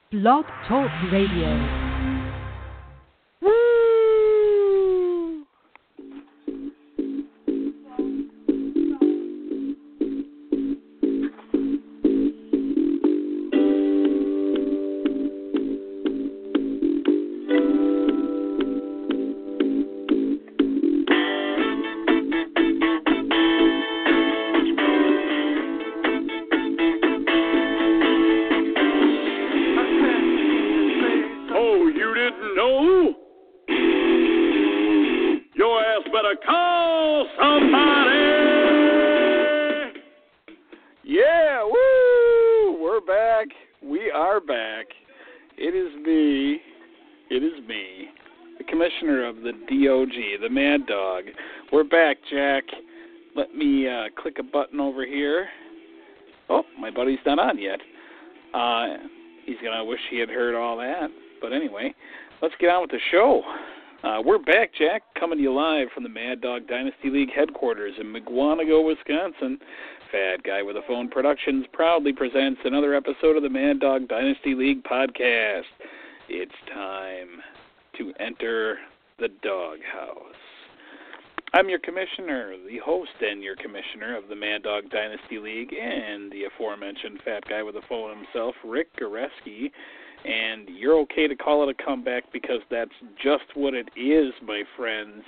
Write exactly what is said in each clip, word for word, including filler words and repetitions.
Blog Talk Radio. He had heard all that. But anyway, let's get on with the show. Uh, we're back, Jack, coming to you live from the Mad Dog Dynasty League headquarters in Mugwanago, Wisconsin. Fat Guy with a Phone Productions proudly presents another episode of the Mad Dog Dynasty League podcast. It's time to enter the doghouse. I'm your commissioner, the host and your commissioner of the Mad Dog Dynasty League, and the aforementioned Fat Guy with a Phone himself, Rick Goreski. And you're okay to call it a comeback because that's just what it is, my friends.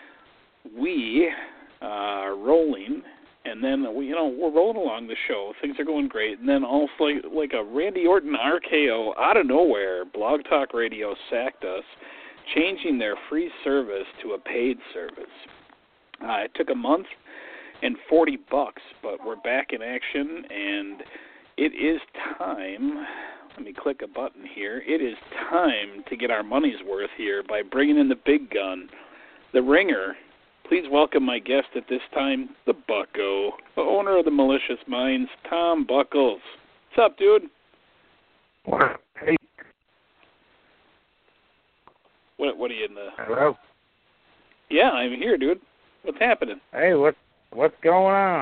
We uh, are rolling, and then we, you know, we're rolling along the show. Things are going great, and then also like, like a Randy Orton R K O out of nowhere, Blog Talk Radio sacked us, changing their free service to a paid service. Uh, it took a month and forty bucks, but we're back in action, and it is time. Let me click a button here. It is time to get our money's worth here by bringing in the big gun, the ringer. Please welcome my guest at this time, the Bucko, the owner of the Malicious Minds, Tom Buckles. What's up, dude? What? Hey. What? What are you in the? Hello. Yeah, I'm here, dude. What's happening? Hey, what? What's going on?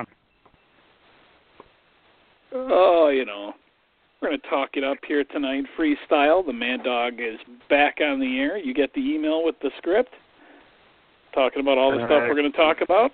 Oh, you know. We're going to talk it up here tonight, freestyle. The Mad Dog is back on the air. You get the email with the script? Talking about all the uh, stuff we're going to talk about?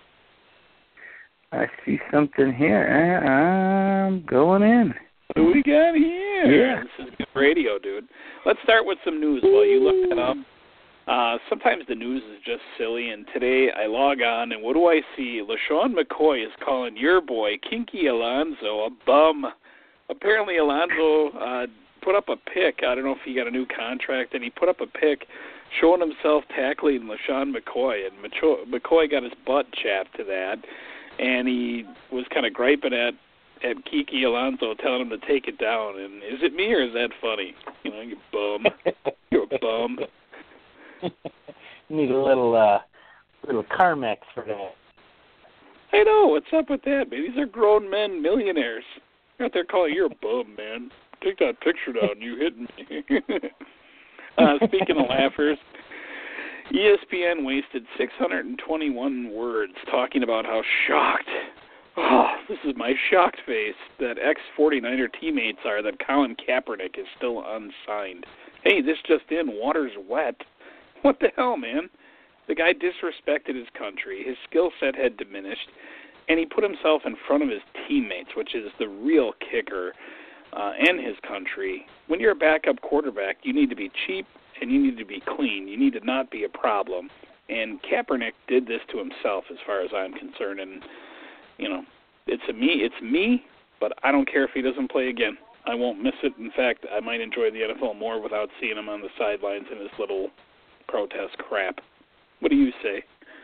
I see something here. I'm going in. What do we got here? Yeah. This is good radio, dude. Let's start with some news while you look that up. Uh, sometimes the news is just silly, and today I log on, and what do I see? LaShawn McCoy is calling your boy, Kinky Alonso, a bum. Apparently, Alonso uh, put up a pic. I don't know if he got a new contract, and he put up a pic showing himself tackling LaShawn McCoy, and McCoy got his butt chapped to that, and he was kind of griping at, at Kiki Alonso, telling him to take it down. And is it me, or is that funny? You know, you bum. You're a bum. You need a little, uh, little Carmex for that. I know. What's up with that, man? These are grown men, millionaires. Out there calling you're a bum, man. Take that picture down. You hit me. uh, speaking of laughers, E S P N wasted six hundred twenty-one words talking about how shocked, oh, this is my shocked face, that ex forty-niner teammates are that Colin Kaepernick is still unsigned. Hey, this just in, water's wet. What the hell, man? The guy disrespected his country. His skill set had diminished. And he put himself in front of his teammates, which is the real kicker, uh, and his country. When you're a backup quarterback, you need to be cheap and you need to be clean. You need to not be a problem. And Kaepernick did this to himself, as far as I'm concerned. And, you know, it's a me, it's me, but I don't care if he doesn't play again. I won't miss it. In fact, I might enjoy the N F L more without seeing him on the sidelines in his little protest crap. What do you say?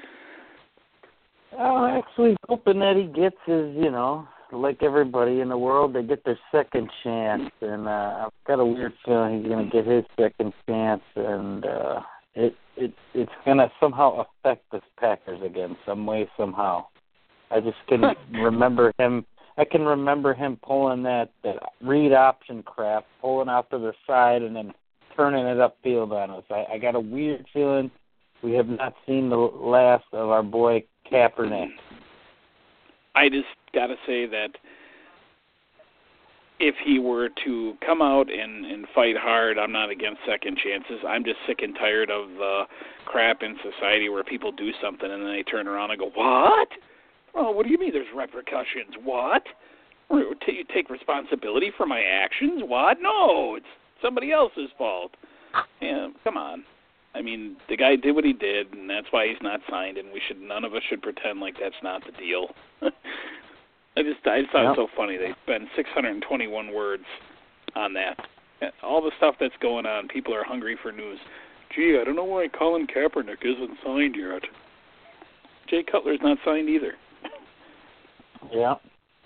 I'm actually hoping that he gets his, you know, like everybody in the world, they get their second chance. And uh, I've got a weird feeling he's going to get his second chance. And uh, it, it it's going to somehow affect the Packers again, some way, somehow. I just can remember him. I can remember him pulling that, that read option crap, pulling out to the side and then turning it upfield on us. I, I got a weird feeling we have not seen the last of our boy Kaepernick. I just got to say that if he were to come out and, and fight hard, I'm not against second chances. I'm just sick and tired of the crap in society where people do something and then they turn around and go, what? Oh, what do you mean there's repercussions? What? You take responsibility for my actions? What? No, it's somebody else's fault. Yeah, come on. I mean, the guy did what he did, and that's why he's not signed, and we should none of us should pretend like that's not the deal. I just I just thought yep. it was so funny. They spent six hundred twenty-one words on that. All the stuff that's going on, people are hungry for news. Gee, I don't know why Colin Kaepernick isn't signed yet. Jay Cutler's not signed either. Yeah.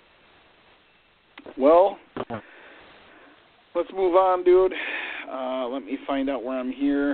Well, let's move on, dude. Uh, let me find out where I'm here.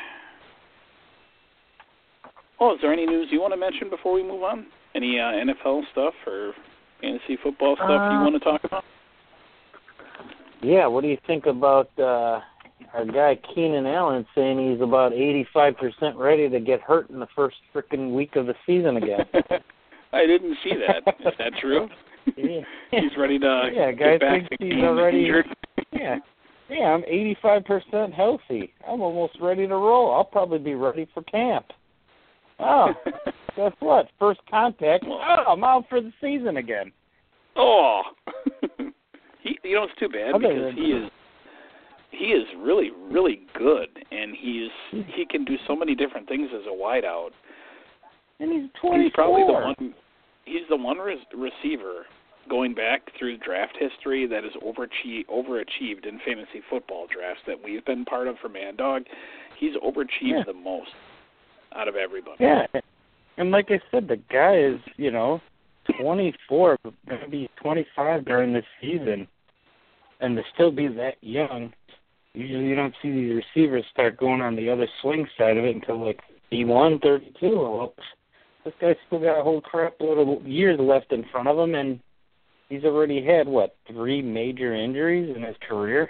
Oh, is there any news you want to mention before we move on? Any uh, N F L stuff or fantasy football stuff uh, you want to talk about? Yeah, what do you think about uh, our guy Keenan Allen saying he's about eighty-five percent ready to get hurt in the first frickin' week of the season again? I didn't see that. Is that true? Yeah. He's ready to yeah, get guy back thinks to he's already injured. Yeah. Yeah, I'm eighty-five percent healthy. I'm almost ready to roll. I'll probably be ready for camp. Oh, guess what? First contact. Oh, I'm out for the season again. Oh, he. You know, it's too bad Other because than, he is. He is really, really good, and he's he can do so many different things as a wideout. And he's twenty-four. He's probably the one. He's the one re- receiver going back through draft history that has overachieved, overachieved in fantasy football drafts that we've been part of for Mad Dog. He's overachieved yeah. the most out of everybody. Yeah, and like I said, the guy is, you know, twenty-four, going to be twenty-five during this season, and to still be that young, usually you don't see these receivers start going on the other swing side of it until like thirty-one, thirty-two. Well, this guy's still got a whole crap load of years left in front of him, and he's already had, what, three major injuries in his career?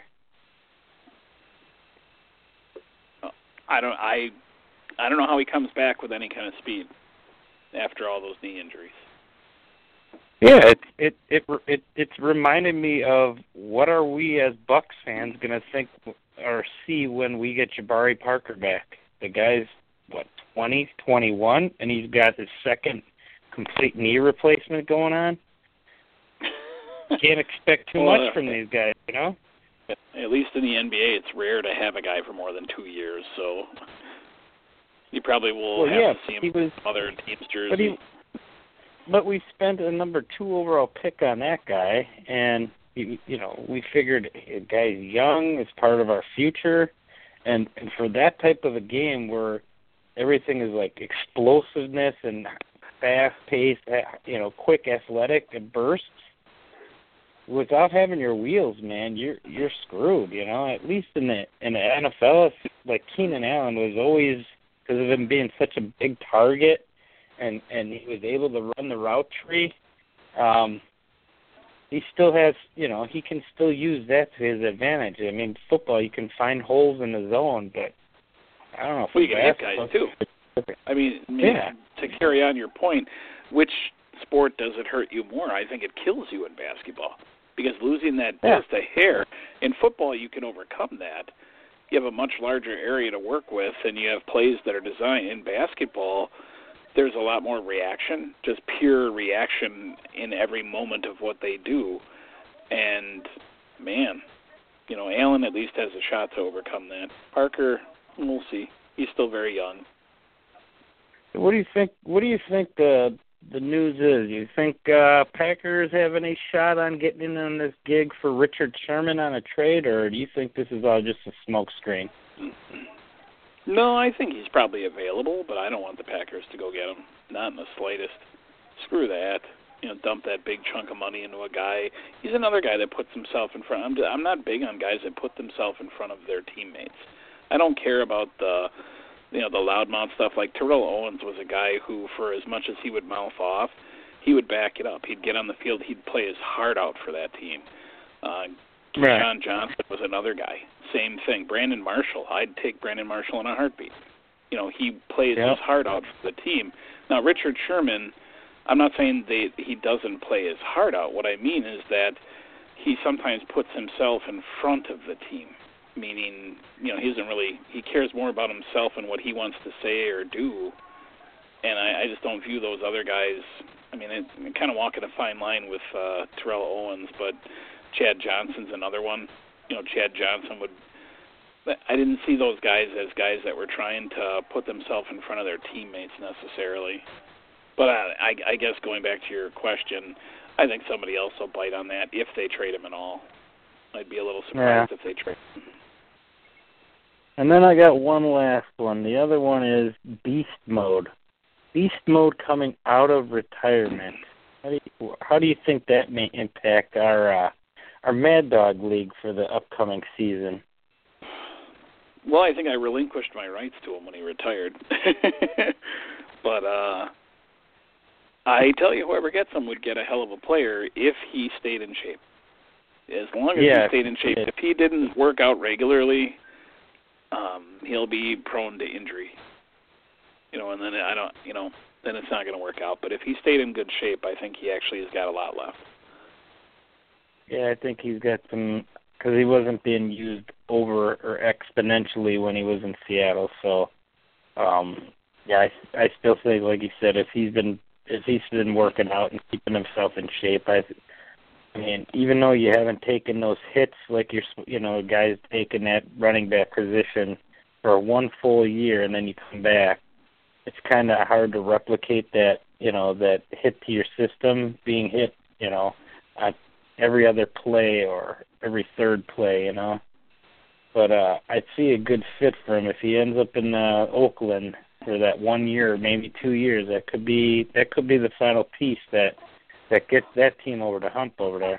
I don't I I don't know how he comes back with any kind of speed after all those knee injuries. Yeah, it it it it it's reminded me of what are we as Bucs fans going to think or see when we get Jabari Parker back? The guy's what, twenty, twenty-one, and he's got his second complete knee replacement going on. Can't expect too well, much from these guys, you know? At least in the N B A, it's rare to have a guy for more than two years, so you probably will well, have yeah, to see him he was, in other teams' jerseys. But, he, but we spent a number two overall pick on that guy, and, you, you know, we figured a guy's young, is part of our future, and, and for that type of a game where everything is like explosiveness and fast-paced, you know, quick athletic and bursts, without having your wheels, man, you're you're screwed, you know. At least in the in the N F L, like Keenan Allen was always, because of him being such a big target, and and he was able to run the route tree. Um, he still has, you know, he can still use that to his advantage. I mean, football, you can find holes in the zone, but I don't know. Well, you can hit guys too. I mean, yeah. to carry on your point, which sport does it hurt you more? I think it kills you in basketball. Because losing that yeah. just a hair, in football you can overcome that. You have a much larger area to work with, and you have plays that are designed. In basketball, there's a lot more reaction, just pure reaction in every moment of what they do. And, man, you know, Allen at least has a shot to overcome that. Parker, we'll see. He's still very young. What do you think? What do you think the the news is? You think uh, Packers have any shot on getting in on this gig for Richard Sherman on a trade, or do you think this is all just a smokescreen? No, I think he's probably available, but I don't want the Packers to go get him. Not in the slightest. Screw that. You know, dump that big chunk of money into a guy. He's another guy that puts himself in front. I'm, I'm not big on guys that put themselves in front of their teammates. I don't care about the, you know, the loudmouth stuff. Like Terrell Owens was a guy who, for as much as he would mouth off, he would back it up. He'd get on the field. He'd play his heart out for that team. Uh, right. John Johnson was another guy. Same thing. Brandon Marshall. I'd take Brandon Marshall in a heartbeat. You know, he plays yep. his heart out for the team. Now, Richard Sherman, I'm not saying they, he doesn't play his heart out. What I mean is that he sometimes puts himself in front of the team, meaning, you know, he doesn't really, he cares more about himself and what he wants to say or do. And I, I just don't view those other guys. I mean, it, I'm kind of walking a fine line with uh, Terrell Owens, but Chad Johnson's another one. You know, Chad Johnson would, I didn't see those guys as guys that were trying to put themselves in front of their teammates necessarily. But I, I, I guess going back to your question, I think somebody else will bite on that if they trade him at all. I'd be a little surprised yeah. if they trade him. And then I got one last one. The other one is Beast Mode. Beast Mode coming out of retirement. How do you, how do you think that may impact our uh, our Mad Dog League for the upcoming season? Well, I think I relinquished my rights to him when he retired. But uh, I tell you, whoever gets him would get a hell of a player if he stayed in shape. As long as yeah, he stayed in shape. If he didn't work out regularly, um, he'll be prone to injury. You know, and then I don't, you know, then it's not going to work out. But if he stayed in good shape, I think he actually has got a lot left. Yeah, I think he's got some, because he wasn't being used over or exponentially when he was in Seattle. So, um, yeah, I, I still think, like you said, if he's been if he's been working out and keeping himself in shape, I, I mean, even though you haven't taken those hits like you're, you know, guys taking that running back position for one full year and then you come back, it's kind of hard to replicate that, you know, that hit to your system being hit, you know, on every other play or every third play, you know. But uh, I'd see a good fit for him if he ends up in uh, Oakland for that one year, maybe two years. That could be that could be the final piece that that gets that team over the hump over there.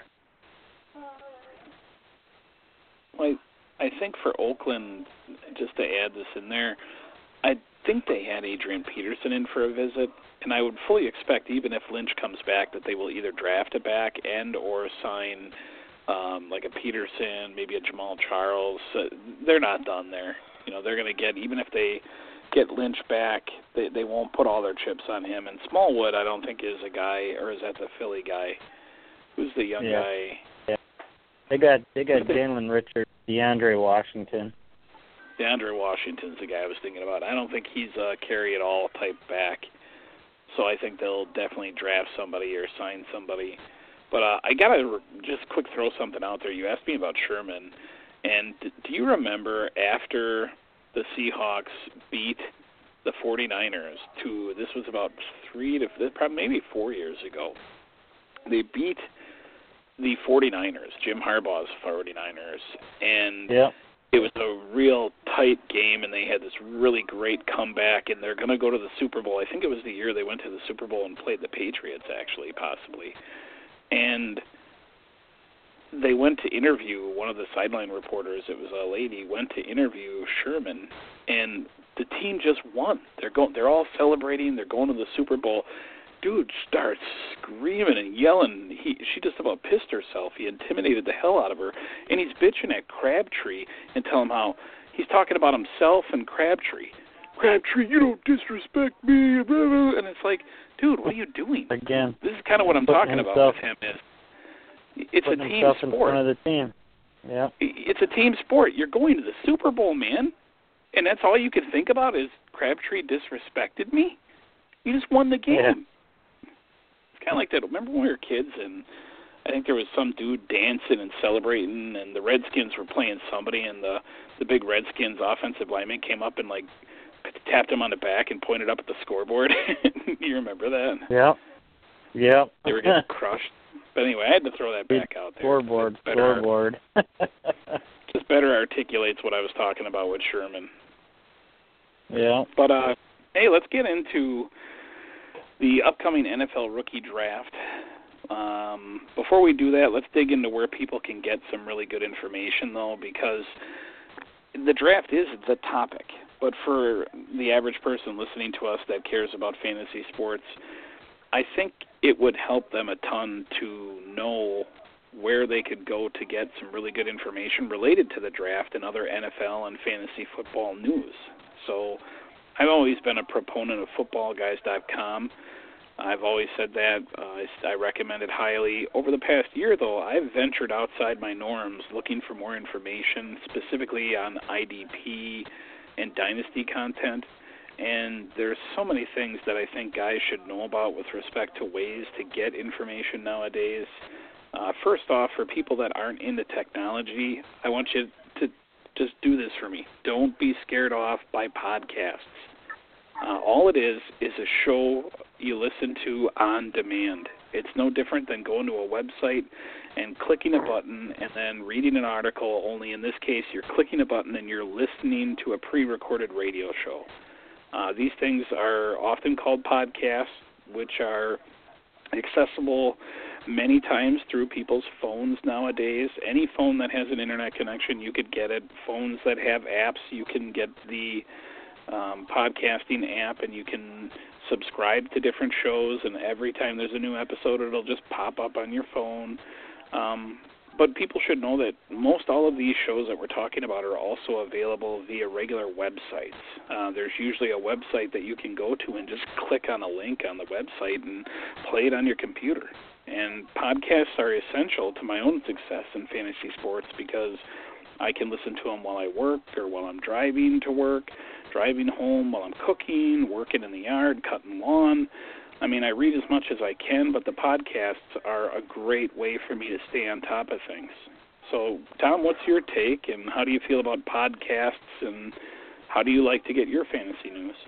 Well, I think for Oakland, just to add this in there, I think they had Adrian Peterson in for a visit, and I would fully expect, even if Lynch comes back, that they will either draft a back and or sign um, like a Peterson, maybe a Jamal Charles. Uh, they're not done there. You know, they're going to get, even if they get Lynch back, they they won't put all their chips on him. And Smallwood, I don't think is a guy, or is that the Philly guy? Who's the young yeah. guy? Yeah. They got they got Jalen Richard, DeAndre Washington. DeAndre Washington's the guy I was thinking about. I don't think he's a carry-it-all type back. So I think they'll definitely draft somebody or sign somebody. But uh, I got to just quick throw something out there. You asked me about Sherman. And do you remember after the Seahawks beat the 49ers to, this was about three to, probably maybe four years ago. They beat the 49ers, Jim Harbaugh's 49ers. And yeah. It was a real tight game, and they had this really great comeback, and they're going to go to the Super Bowl. I think it was the year they went to the Super Bowl and played the Patriots, actually, possibly. And they went to interview one of the sideline reporters. It was a lady, went to interview Sherman, and the team just won. They're going. They're all celebrating. They're going to the Super Bowl. Dude starts screaming and yelling. He, she just about pissed herself. He intimidated the hell out of her. And he's bitching at Crabtree and telling him how he's talking about himself and Crabtree. Crabtree, you don't disrespect me. Blah, blah. And it's like, dude, what are you doing? Again, this is kind of what I'm talking himself, about with him. Is it's a team sport. In front of the team. Yeah. It's a team sport. You're going to the Super Bowl, man. And that's all you can think about is Crabtree disrespected me? You just won the game. Yeah. Kind of like that. Remember when we were kids and I think there was some dude dancing and celebrating and the Redskins were playing somebody and the, the big Redskins offensive lineman came up and like tapped him on the back and pointed up at the scoreboard. You remember that? Yeah. Yeah. They were getting crushed. But anyway, I had to throw that back out there. Scoreboard, scoreboard. Just better articulates what I was talking about with Sherman. Yeah. But, uh, hey, let's get into the upcoming N F L rookie draft. Um, before we do that, let's dig into where people can get some really good information, though, because the draft is the topic. But for the average person listening to us that cares about fantasy sports, I think it would help them a ton to know where they could go to get some really good information related to the draft and other N F L and fantasy football news. So I've always been a proponent of football guys dot com. I've always said that. Uh, I, I recommend it highly. Over the past year, though, I've ventured outside my norms looking for more information, specifically on I D P and Dynasty content. And there's so many things that I think guys should know about with respect to ways to get information nowadays. Uh, first off, for people that aren't into technology, I want you to just do this for me. Don't be scared off by podcasts. Uh, all it is is a show you listen to on demand. It's no different than going to a website and clicking a button and then reading an article, only in this case you're clicking a button and you're listening to a pre-recorded radio show. Uh, these things are often called podcasts, which are accessible many times through people's phones nowadays. Any phone that has an internet connection, you could get it. Phones that have apps, you can get the Um, podcasting app, and you can subscribe to different shows, and every time there's a new episode, it'll just pop up on your phone. Um, but people should know that most all of these shows that we're talking about are also available via regular websites. Uh, there's usually a website that you can go to and just click on a link on the website and play it on your computer. And podcasts are essential to my own success in fantasy sports because I can listen to them while I work or while I'm driving to work, driving home, while I'm cooking, working in the yard, cutting lawn. I mean, I read as much as I can, but the podcasts are a great way for me to stay on top of things. So, Tom, what's your take, and how do you feel about podcasts, and how do you like to get your fantasy news?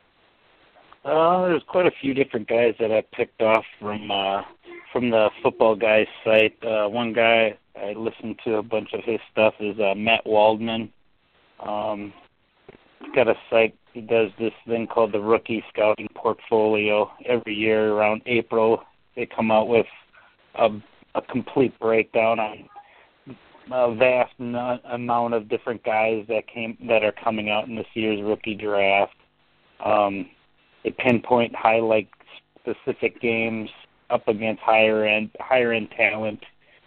Uh, there's quite a few different guys that I picked off from uh, from the Football Guys site. Uh, one guy I listened to a bunch of his stuff is uh, Matt Waldman. Um, he's got a site. He does this thing called the Rookie Scouting Portfolio. Every year around April, they come out with a, a complete breakdown on a vast n- amount of different guys that came that are coming out in this year's rookie draft. Um, they pinpoint, highlight specific games up against higher end higher end talent.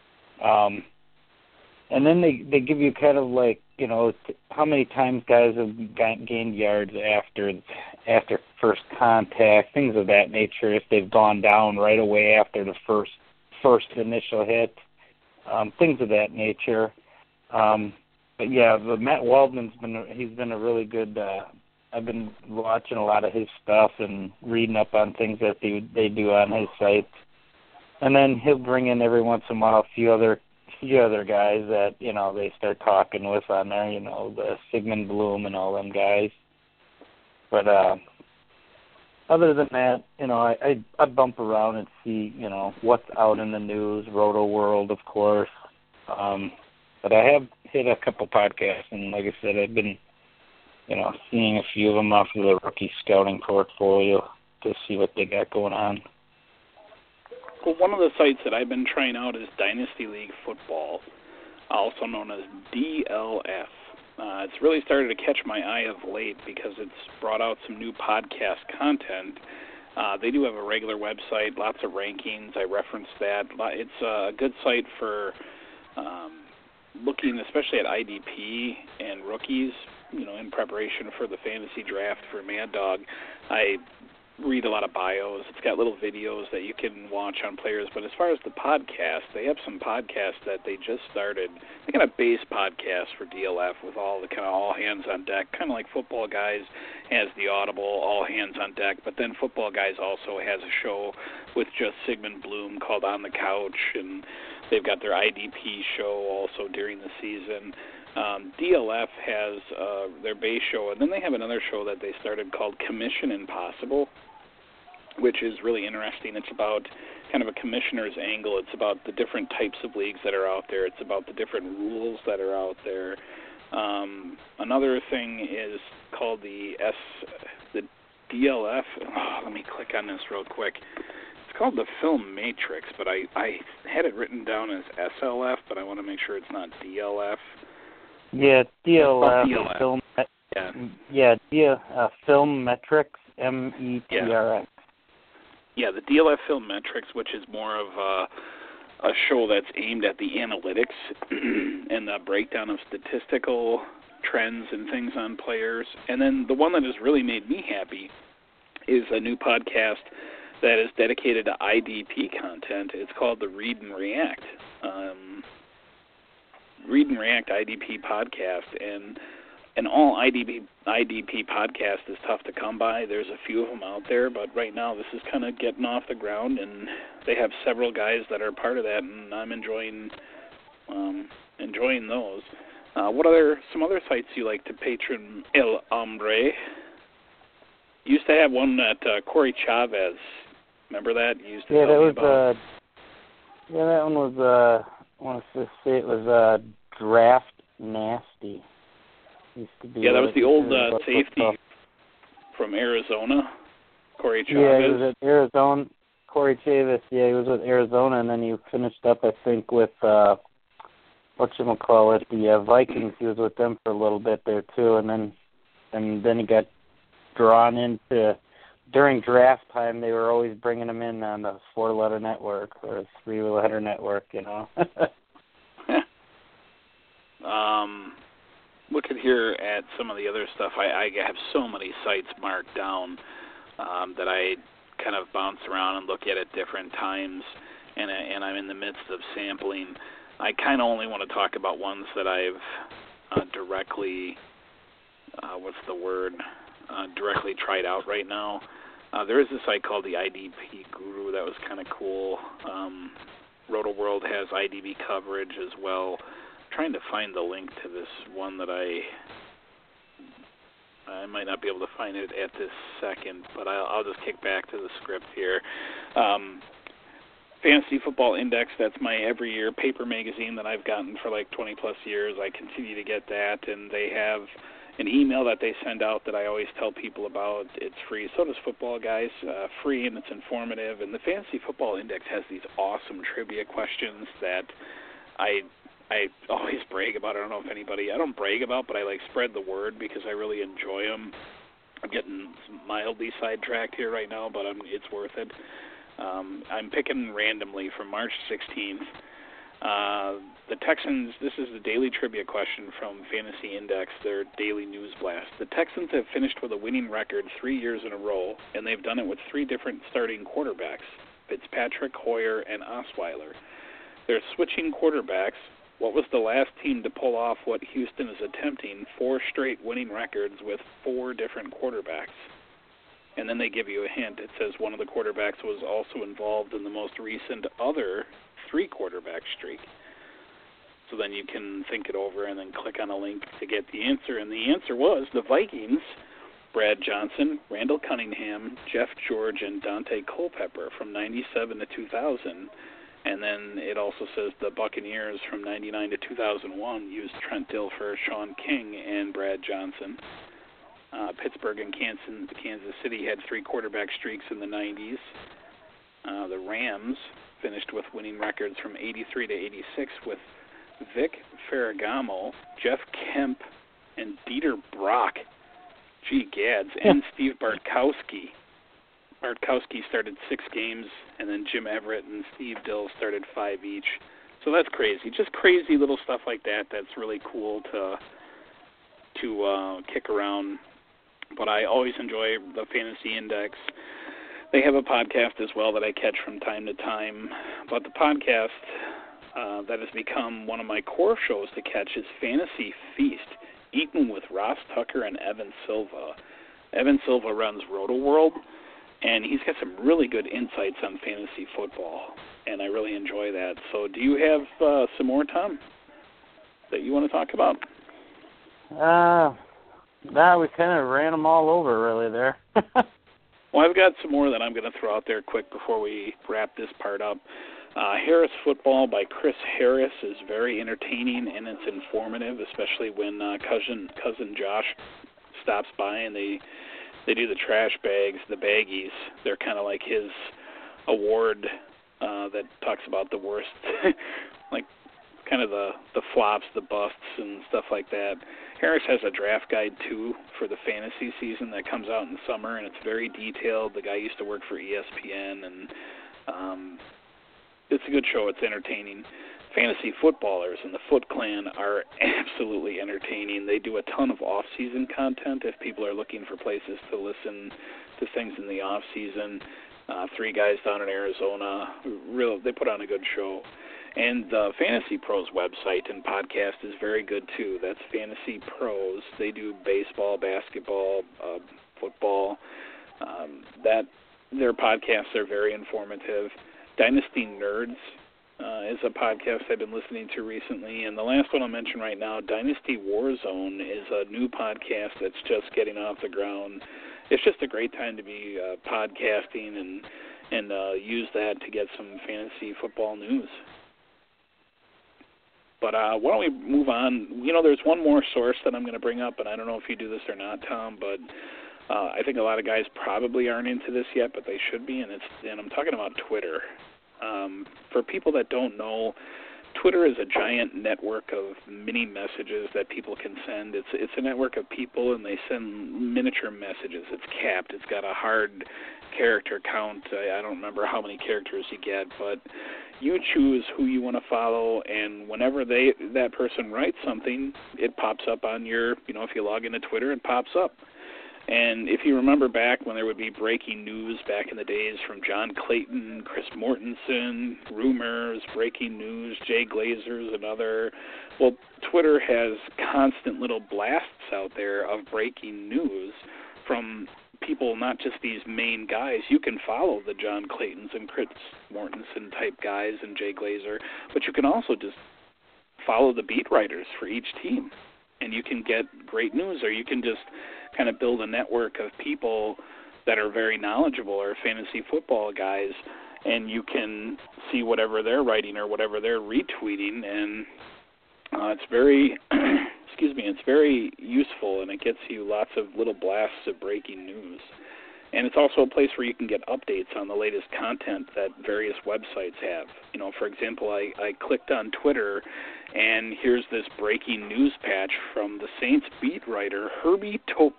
Um, and then they, they give you kind of like, you know, t- how many times guys have got, gained yards after after first contact, things of that nature, if they've gone down right away after the first first initial hit, um, things of that nature. Um, but yeah, but Matt Waldman's been he's been a really good. Uh, I've been watching a lot of his stuff and reading up on things that they they do on his site. And then he'll bring in every once in a while a few other few other guys that, you know, they start talking with on there, you know, the Sigmund Bloom and all them guys. But uh, other than that, you know, I, I I bump around and see, you know, what's out in the news, Roto World, of course. Um, but I have hit a couple podcasts, and like I said, I've been, you know, seeing a few of them off of the Rookie Scouting Portfolio to see what they got going on. Well, one of the sites that I've been trying out is Dynasty League Football, also known as D L F. Uh, it's really started to catch my eye of late because it's brought out some new podcast content. Uh, they do have a regular website, lots of rankings. I referenced that. It's a good site for um, looking especially at I D P and rookies, you know, in preparation for the fantasy draft for Mad Dog. I read a lot of bios. It's got little videos that you can watch on players. But as far as the podcast, they have some podcasts that they just started. They got a base podcast for D L F with all the kind of all hands on deck, kind of like Football Guys has the Audible, all hands on deck. But then Football Guys also has a show with just Sigmund Bloom called On the Couch, and they've got their I D P show also during the season. Um, D L F has uh, their base show, and then they have another show that they started called Commission Impossible, which is really interesting. It's about kind of a commissioner's angle. It's about the different types of leagues that are out there. It's about the different rules that are out there. Um, another thing is called the S, the D L F. Oh, let me click on this real quick. It's called the Film Matrix, but I, I had it written down as S L F, but I want to make sure it's not D L F. Yeah, D L F, D L F. film, yeah, yeah, D, uh, Film Metrics, M E T R X. Yeah. yeah, the D L F Film Metrics, which is more of a, a show that's aimed at the analytics and the breakdown of statistical trends and things on players. And then the one that has really made me happy is a new podcast that is dedicated to I D P content. It's called the Read and React. Um, Read and React I D P podcast, and and all I D P I D P podcast is tough to come by. There's a few of them out there, but right now this is kind of getting off the ground, and they have several guys that are part of that, and I'm enjoying um, enjoying those. Uh, what other some other sites you like to patron El Hombre? You used to have one at uh, Corey Chavez. Remember that? You used to yeah, tell that me was about. uh, yeah, that one was uh, I want to say it was uh, Draft Nasty. Used to be Yeah, that was the old uh, about safety football. from Arizona, Corey Chavez. Yeah, he was at Arizona. Corey Chavez. Yeah, he was with Arizona, and then he finished up, I think, with uh, whatchamacallit, the uh, Vikings. He was with them for a little bit there too, and then and then he got drawn into during draft time. They were always bringing him in on the four-letter network or a three-letter network, you know. um, looking here at some of the other stuff, I, I have so many sites marked down um, that I kind of bounce around and look at at different times, and and I'm in the midst of sampling. I kind of only want to talk about ones that I've uh, directly, uh, what's the word, uh, directly tried out right now. Uh, there is a site called the I D P Guru that was kind of cool. Um, RotoWorld has I D B coverage as well. I'm trying to find the link to this one that I, I might not be able to find it at this second, but I'll, I'll just kick back to the script here. Um, Fantasy Football Index, that's my every year paper magazine that I've gotten for like twenty plus years. I continue to get that, and they have an email that they send out that I always tell people about. It's free. So does Football Guys, uh, free, and it's informative. And the Fantasy Football Index has these awesome trivia questions that I I always brag about. I don't know if anybody, I don't brag about, but I like spread the word because I really enjoy them. I'm getting mildly sidetracked here right now, but I'm, it's worth it. Um, I'm picking randomly from March sixteenth. Uh, the Texans, this is the daily trivia question from Fantasy Index, their daily news blast. The Texans have finished with a winning record three years in a row, and they've done it with three different starting quarterbacks, Fitzpatrick, Hoyer, and Osweiler. They're switching quarterbacks. What was the last team to pull off what Houston is attempting, four straight winning records with four different quarterbacks? And then they give you a hint. It says one of the quarterbacks was also involved in the most recent other three-quarterback streak. So then you can think it over and then click on a link to get the answer. And the answer was the Vikings, Brad Johnson, Randall Cunningham, Jeff George, and Dante Culpepper from ninety-seven to two thousand. And then it also says the Buccaneers from ninety-nine to two thousand one used Trent Dilfer, Sean King, and Brad Johnson. Uh, Pittsburgh and Kansas, Kansas City had three quarterback streaks in the nineties. Uh, the Rams finished with winning records from eighty-three to eighty-six with Vic Ferragamo, Jeff Kemp, and Dieter Brock. Gee gads, and Steve Bartkowski. Bartkowski started six games, and then Jim Everett and Steve Dill started five each. So that's crazy. Just crazy little stuff like that. That's really cool to to uh, kick around. But I always enjoy the Fantasy Index. They have a podcast as well that I catch from time to time. But the podcast uh, that has become one of my core shows to catch is Fantasy Feast, eaten with Ross Tucker and Evan Silva. Evan Silva runs RotoWorld, and he's got some really good insights on fantasy football, and I really enjoy that. So do you have uh, some more, Tom, that you want to talk about? Uh, nah, we kind of ran them all over, really, there. Well, I've got some more that I'm going to throw out there quick before we wrap this part up. Uh, Harris Football by Chris Harris is very entertaining, and it's informative, especially when uh, cousin cousin Josh stops by and they they do the trash bags, the baggies. They're kind of like his award uh, that talks about the worst, like kind of the, the flops, the busts, and stuff like that. Harris has a draft guide, too, for the fantasy season that comes out in summer, and it's very detailed. The guy used to work for E S P N, and um, it's a good show. It's entertaining. Fantasy Footballers and the Foot Clan are absolutely entertaining. They do a ton of off-season content if people are looking for places to listen to things in the off-season. Uh, three guys down in Arizona. Real, they put on a good show. And the Fantasy Pros website and podcast is very good, too. That's Fantasy Pros. They do baseball, basketball, uh, football. Um, that their podcasts are very informative. Dynasty Nerds uh, is a podcast I've been listening to recently. And the last one I'll mention right now, Dynasty Warzone, is a new podcast that's just getting off the ground. It's just a great time to be uh, podcasting and, and uh, use that to get some fantasy football news. But uh, why don't we move on? You know, there's one more source that I'm going to bring up, and I don't know if you do this or not, Tom, but uh, I think a lot of guys probably aren't into this yet, but they should be, and it's and I'm talking about Twitter. Um, for people that don't know, Twitter is a giant network of mini messages that people can send. It's it's a network of people, and they send miniature messages. It's capped. It's got a hard character count. I, I don't remember how many characters you get, but you choose who you want to follow, and whenever they that person writes something, it pops up on your, you know, if you log into Twitter, it pops up. And if you remember back when there would be breaking news back in the days from John Clayton, Chris Mortensen, rumors, breaking news, Jay Glazer's another, well, Twitter has constant little blasts out there of breaking news from people, not just these main guys. You can follow the John Claytons and Chris Mortensen type guys and Jay Glazer, but you can also just follow the beat writers for each team, and you can get great news, or you can just kind of build a network of people that are very knowledgeable or fantasy football guys, and you can see whatever they're writing or whatever they're retweeting, and uh, it's very excuse me, it's very useful, and it gets you lots of little blasts of breaking news. And it's also a place where you can get updates on the latest content that various websites have. You know, for example, I, I clicked on Twitter, and here's this breaking news patch from the Saints beat writer Herbie Tope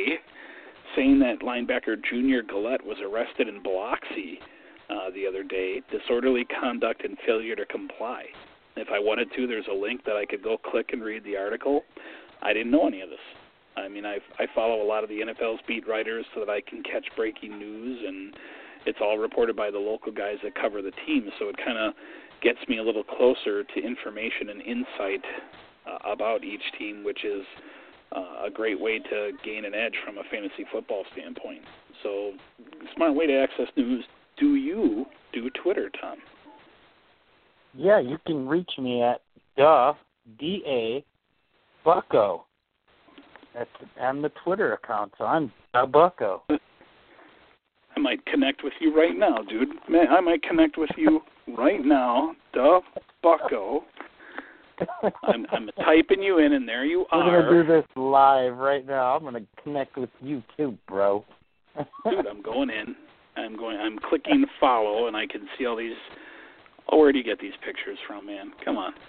saying that linebacker Junior Gillette was arrested in Biloxi uh, the other day, disorderly conduct and failure to comply. If I wanted to, there's a link that I could go click and read the article. I didn't know any of this. I mean, I I follow a lot of the N F L's beat writers so that I can catch breaking news, and it's all reported by the local guys that cover the team, so it kind of gets me a little closer to information and insight uh, about each team, which is uh, a great way to gain an edge from a fantasy football standpoint. So, smart way to access news. Do you do Twitter, Tom? Yeah, you can reach me at duh, D A, Bucko. That's on the Twitter account, so I'm duh Bucko. I might connect with you right now, dude. Man, I might connect with you right now, duh Bucko. I'm, I'm typing you in, and there you are. We're going to do this live right now. I'm going to connect with you too, bro. Dude, I'm going in. I'm going. I'm clicking follow, and I can see all these. Oh, where do you get these pictures from, man? Come on.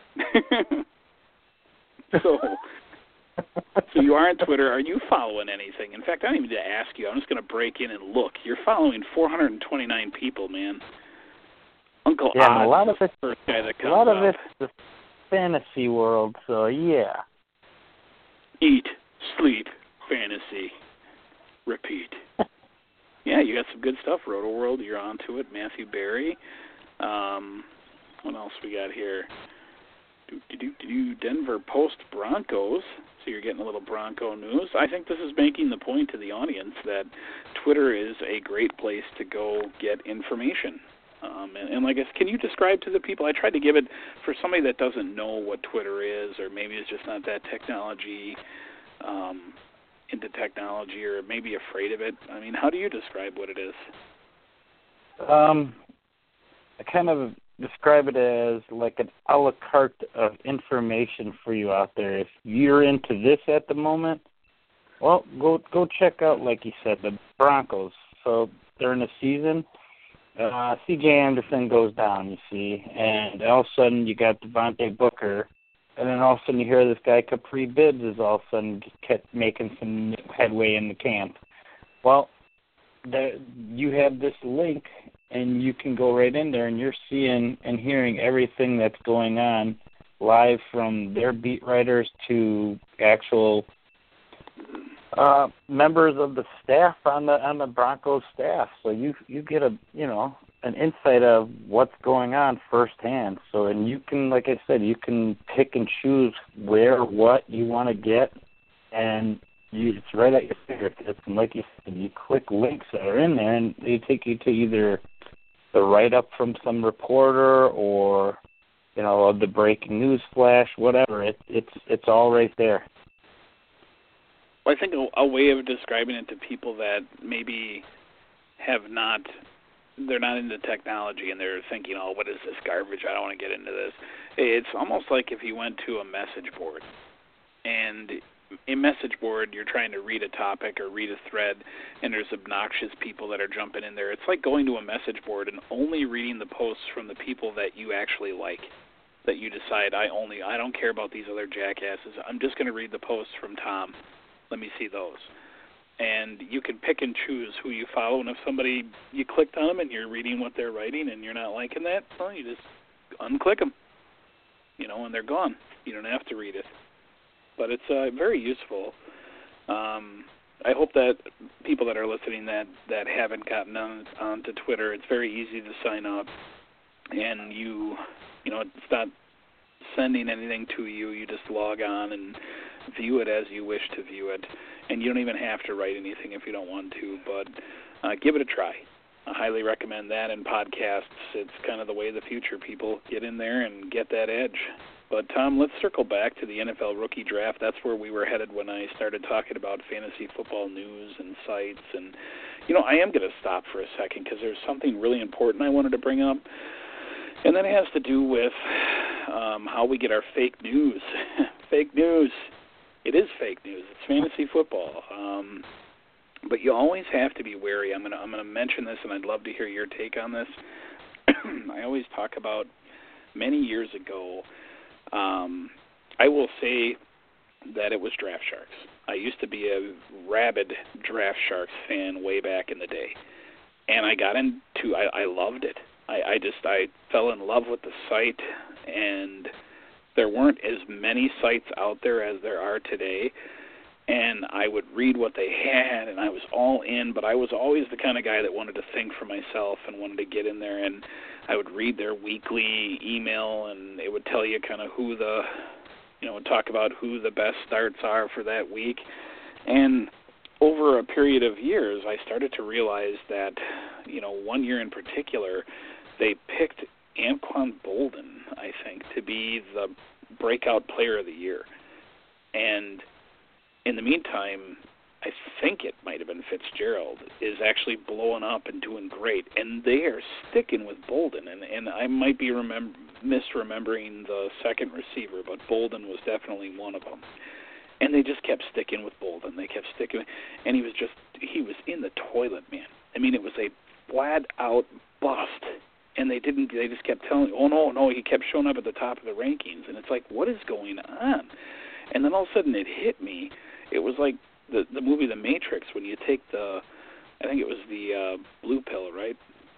so, so you are on Twitter. Are you following anything? In fact, I don't even need to ask you. I'm just going to break in and look. You're following four hundred twenty-nine people, man. Uncle yeah, Odd, a lot of the it, first guy that comes a lot of up. it's the fantasy world, so yeah. Eat, sleep, fantasy, repeat. Yeah, you got some good stuff. Roto World, you're onto it. Matthew Berry. Um, what else we got here? Do, do, do, do, Denver Post Broncos. So you're getting a little Bronco news. I think this is making the point to the audience that Twitter is a great place to go get information. Um, and, and like, can you describe to the people? I tried to give it for somebody that doesn't know what Twitter is, or maybe it's just not that technology um, into technology, or maybe afraid of it. I mean, how do you describe what it is? Um. I kind of describe it as like an a la carte of information for you out there. If you're into this at the moment, well, go go check out, like you said, the Broncos. So during the season, uh, C J Anderson goes down, you see, and all of a sudden you got Devontae Booker, and then all of a sudden you hear this guy Capri Bibbs is all of a sudden kept making some headway in the camp. Well, the, you have this link, and you can go right in there, and you're seeing and hearing everything that's going on live from their beat writers to actual uh, members of the staff on the on the Broncos staff. So you you get a you know an insight of what's going on firsthand. So and you can, like I said, you can pick and choose where what you want to get, and you, it's right at your fingertips. And like you said, you click links that are in there, and they take you to either the write-up from some reporter or you know the breaking news flash, whatever. It, it's it's all right there. Well, I think a, a way of describing it to people that maybe have not, they're not into technology and they're thinking, oh, what is this garbage? I don't want to get into this. It's almost like if you went to a message board, and in message board you're trying to read a topic or read a thread, and there's obnoxious people that are jumping in there. It's like going to a message board and only reading the posts from the people that you actually like, that you decide, I only, I don't care about these other jackasses. I'm just going to read the posts from Tom. Let me see those. And you can pick and choose who you follow, and if somebody, you clicked on them and you're reading what they're writing and you're not liking that, well, you just unclick them, you know, and they're gone. You don't have to read it. But it's uh, very useful. Um, I hope that people that are listening that, that haven't gotten on onto Twitter, it's very easy to sign up, and you, you know, it's not sending anything to you. You just log on and view it as you wish to view it, and you don't even have to write anything if you don't want to, but uh, give it a try. I highly recommend that in podcasts. It's kind of the way of the future. People get in there and get that edge. But, Tom, let's circle back to the N F L rookie draft. That's where we were headed when I started talking about fantasy football news and sites. And, you know, I am going to stop for a second because there's something really important I wanted to bring up, and that has to do with um, how we get our fake news. Fake news. It is fake news. It's fantasy football. Um, but you always have to be wary. I'm going to I'm going to mention this, and I'd love to hear your take on this. I always talk about many years ago, um, I will say that it was Draft Sharks. I used to be a rabid Draft Sharks fan way back in the day. And I got into, I, I loved it. I, I just, I fell in love with the site, and there weren't as many sites out there as there are today, and I would read what they had, and I was all in, but I was always the kind of guy that wanted to think for myself and wanted to get in there, and I would read their weekly email, and it would tell you kind of who the, you know, talk about who the best starts are for that week, and over a period of years, I started to realize that, you know, one year in particular, they picked Anquan Boldin, I think, to be the breakout player of the year. And in the meantime, I think it might have been Fitzgerald, is actually blowing up and doing great. And they are sticking with Boldin. And, and I might be remember, misremembering the second receiver, but Boldin was definitely one of them. And they just kept sticking with Boldin. They kept sticking, and he was just, he was in the toilet, man. I mean, it was a flat-out bust. And they didn't, they just kept telling, oh, no, no, he kept showing up at the top of the rankings. And it's like, what is going on? And then all of a sudden it hit me. It was like the the movie The Matrix, when you take the, I think it was the uh, blue pill, right?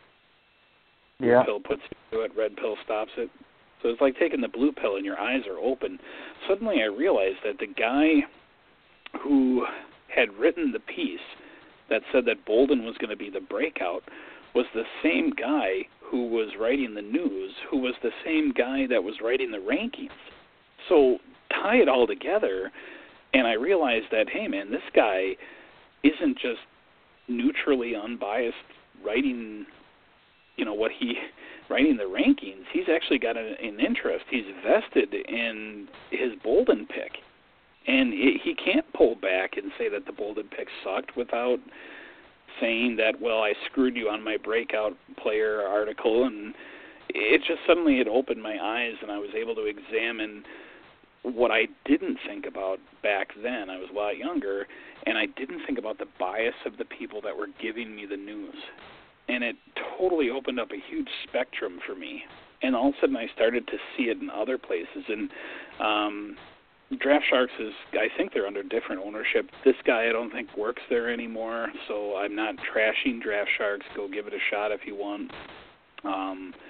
Yeah. Blue pill puts you to it, red pill stops it. So it's like taking the blue pill and your eyes are open. Suddenly I realized that the guy who had written the piece that said that Boldin was going to be the breakout was the same guy who was writing the news, who was the same guy that was writing the rankings. So tie it all together, and I realized that, hey, man, this guy isn't just neutrally unbiased writing, you know, what he, writing the rankings. He's actually got an, an interest. He's vested in his Boldin pick. And it, he can't pull back and say that the Boldin pick sucked without saying that, well, I screwed you on my breakout player article. And it just suddenly it opened my eyes, and I was able to examine what I didn't think about back then. I was a lot younger, and I didn't think about the bias of the people that were giving me the news. And it totally opened up a huge spectrum for me. And all of a sudden I started to see it in other places. And um, Draft Sharks is, I think they're under different ownership. This guy I don't think works there anymore, so I'm not trashing Draft Sharks. Go give it a shot if you want. Um,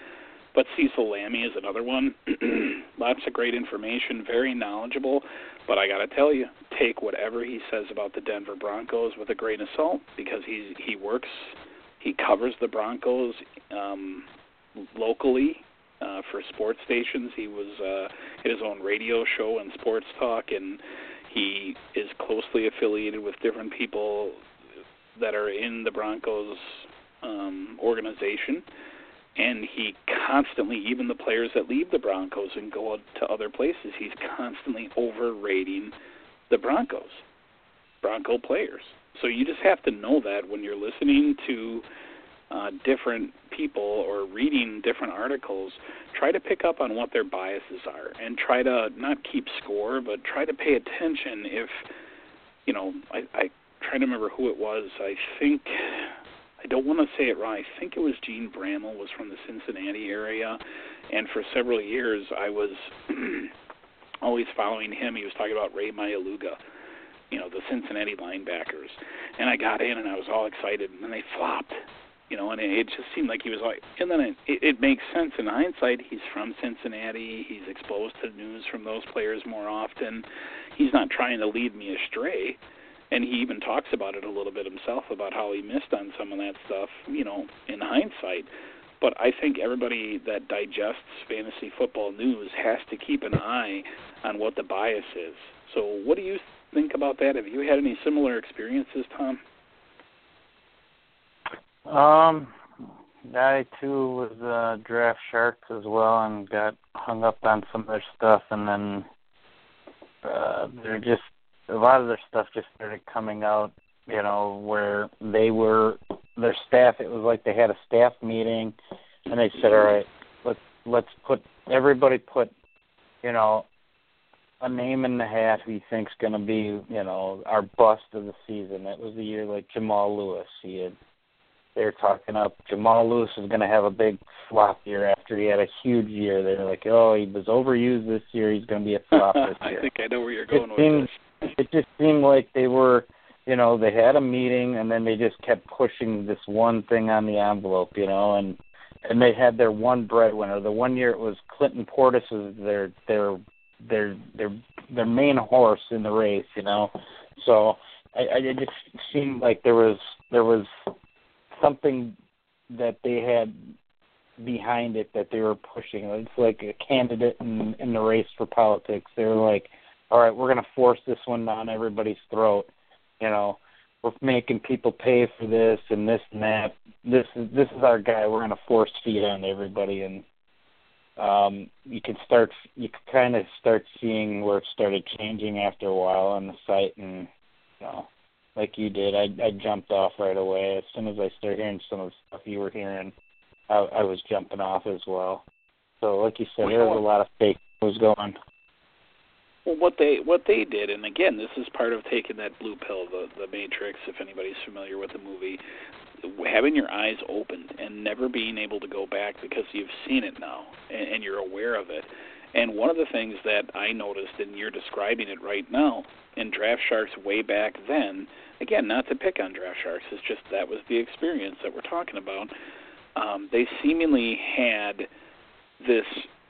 But Cecil Lammey is another one. Lots of great information, very knowledgeable. But I got to tell you, take whatever he says about the Denver Broncos with a grain of salt, because he he works, he covers the Broncos um, locally uh, for sports stations. He was uh, had his own radio show and sports talk, and he is closely affiliated with different people that are in the Broncos um, organization. And he constantly, even the players that leave the Broncos and go to other places, he's constantly overrating the Broncos, Bronco players. So you just have to know that when you're listening to uh, different people or reading different articles, try to pick up on what their biases are and try to not keep score, but try to pay attention if, you know, I, I try to remember who it was. I think... I don't want to say it wrong. I think it was Gene Bramall, was from the Cincinnati area, and for several years I was always following him. He was talking about Ray Mayaluga, you know, the Cincinnati linebackers, and I got in and I was all excited, and then they flopped, you know, and it, it just seemed like he was like, and then it, it, it makes sense in hindsight. He's from Cincinnati. He's exposed to news from those players more often. He's not trying to lead me astray. And he even talks about it a little bit himself, about how he missed on some of that stuff, you know, in hindsight. But I think everybody that digests fantasy football news has to keep an eye on what the bias is. So what do you think about that? Have you had any similar experiences, Tom? Um, I, too, was uh, draft sharks as well and got hung up on some of their stuff. And then uh, they're just, a lot of their stuff just started coming out, you know, where they were, their staff, it was like they had a staff meeting, and they said, all right, let's, let's put, everybody put, you know, a name in the hat who you think's going to be, you know, our bust of the season. That was the year like Jamal Lewis. He had, they were talking up, Jamal Lewis was going to have a big flop year after he had a huge year. They were like, oh, he was overused this year, he's going to be a flop this year. I think I know where you're going it with seemed, this. It just seemed like they were, you know, they had a meeting and then they just kept pushing this one thing on the envelope, you know, and and they had their one breadwinner. The one year it was Clinton Portis was their their their their their main horse in the race, you know. So I, I it just seemed like there was there was something that they had behind it that they were pushing. It's like a candidate in, in the race for politics. They were like, all right, we're going to force this one down everybody's throat. You know, we're making people pay for this and this and that. This is this is our guy. We're going to force feed on everybody, and um, you can start you can kind of start seeing where it started changing after a while on the site, and you know, like you did, I I jumped off right away as soon as I started hearing some of the stuff you were hearing. I, I was jumping off as well. So, like you said, there was a lot of fake news going. Well, what they what they did, and again, this is part of taking that blue pill, the the Matrix. If anybody's familiar with the movie, having your eyes opened and never being able to go back because you've seen it now and, and you're aware of it. And one of the things that I noticed, and you're describing it right now, in Draft Sharks way back then, again, not to pick on Draft Sharks, it's just that was the experience that we're talking about. Um, they seemingly had this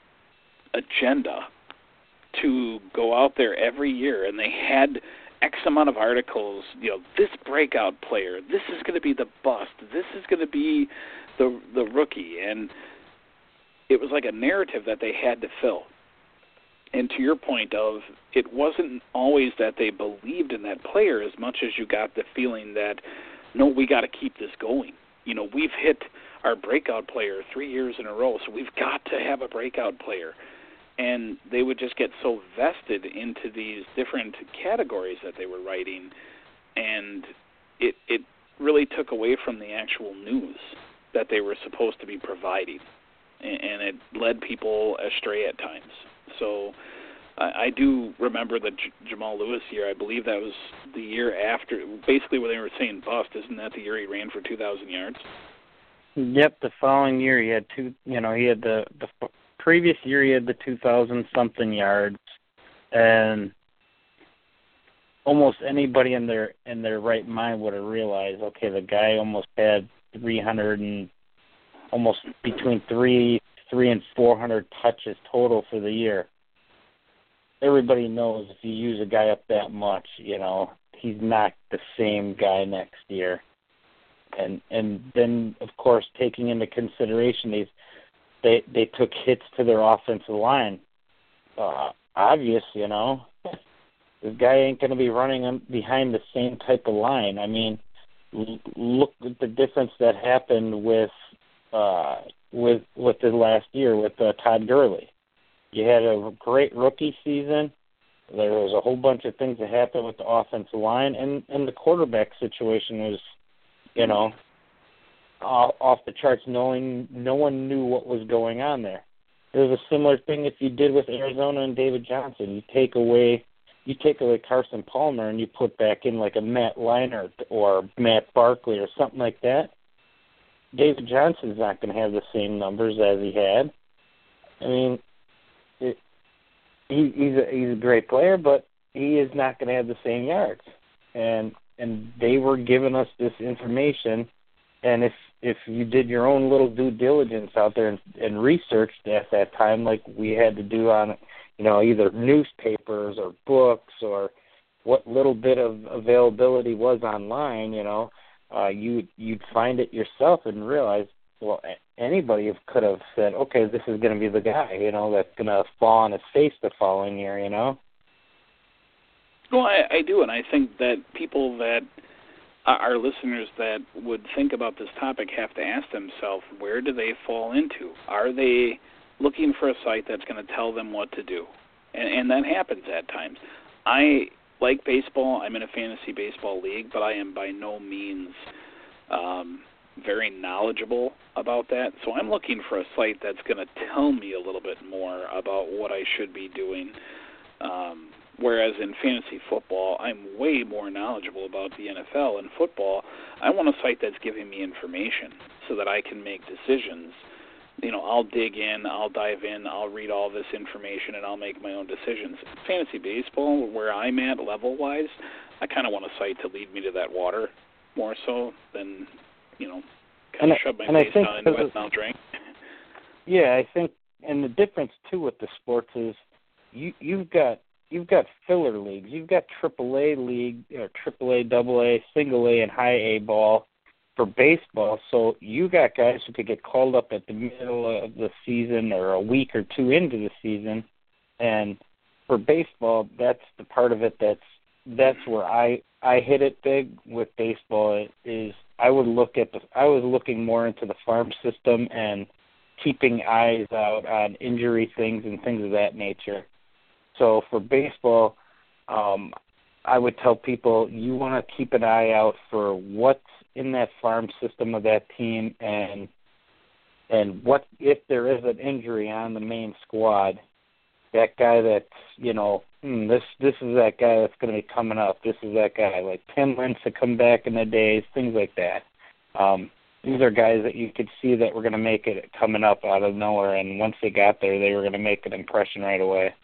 agenda to go out there every year, and they had X amount of articles, you know, this breakout player, this is going to be the bust, this is going to be the the rookie, and it was like a narrative that they had to fill. And to your point of, it wasn't always that they believed in that player as much as you got the feeling that, no, we got to keep this going. You know, we've hit our breakout player three years in a row, so we've got to have a breakout player. And they would just get so vested into these different categories that they were writing, and it it really took away from the actual news that they were supposed to be providing, and it led people astray at times. So I, I do remember the J- Jamal Lewis year. I believe that was the year after, basically when they were saying bust. Isn't that the year he ran for two thousand yards? Yep, the following year he had two, you know, he had the, the previous year he had the two thousand something yards, and almost anybody in their in their right mind would have realized, okay, the guy almost had three hundred and almost between three three and four hundred touches total for the year. Everybody knows if you use a guy up that much, you know, he's not the same guy next year. And and then, of course, taking into consideration these, they they took hits to their offensive line. Uh, obvious, you know, this guy ain't going to be running behind the same type of line. I mean, l- look at the difference that happened with uh, with with the last year with uh, Todd Gurley. You had a great rookie season. There was a whole bunch of things that happened with the offensive line, and, and the quarterback situation was, you know, off, off the charts. Knowing no one knew what was going on there. There was a similar thing if you did with Arizona and David Johnson. You take away, you take away Carson Palmer and you put back in like a Matt Leinart or Matt Barkley or something like that. David Johnson's not going to have the same numbers as he had. I mean. It, he, he's a he's a great player, but he is not going to have the same yards. And and they were giving us this information, and if if you did your own little due diligence out there and, and researched at that time, like we had to do on, you know, either newspapers or books or what little bit of availability was online, you know, uh, you you'd find it yourself and realize, well, anybody could have said, okay, this is going to be the guy, you know, that's going to fall on his face the following year, you know? Well, I, I do, and I think that people that our listeners that would think about this topic have to ask themselves, where do they fall into? Are they looking for a site that's going to tell them what to do? And, and that happens at times. I like baseball. I'm in a fantasy baseball league, but I am by no means um, very knowledgeable about that. So I'm looking for a site that's going to tell me a little bit more about what I should be doing. Um, whereas in fantasy football, I'm way more knowledgeable about the N F L. In football, I want a site that's giving me information so that I can make decisions. You know, I'll dig in, I'll dive in, I'll read all this information, and I'll make my own decisions. Fantasy baseball, where I'm at level-wise, I kind of want a site to lead me to that water more so than, you know, kind of shove my face down into it and I'll drink. Yeah, I think, and the difference, too, with the sports is you, you've got you've got filler leagues. You've got triple A league, or triple A, double A, single A, and high A ball for baseball. So you got guys who could get called up at the middle of the season or a week or two into the season. And for baseball, that's the part of it that's that's where I I hit it big with baseball. Is I would look at the I was looking more into the farm system and keeping eyes out on injury things and things of that nature. So for baseball, um, I would tell people you want to keep an eye out for what's in that farm system of that team and and what if there is an injury on the main squad, that guy that's, you know, hmm, this this is that guy that's going to be coming up. This is that guy. Like Tim Lentz to come back in the days, things like that. Um, these are guys that you could see that were going to make it coming up out of nowhere, and once they got there, they were going to make an impression right away.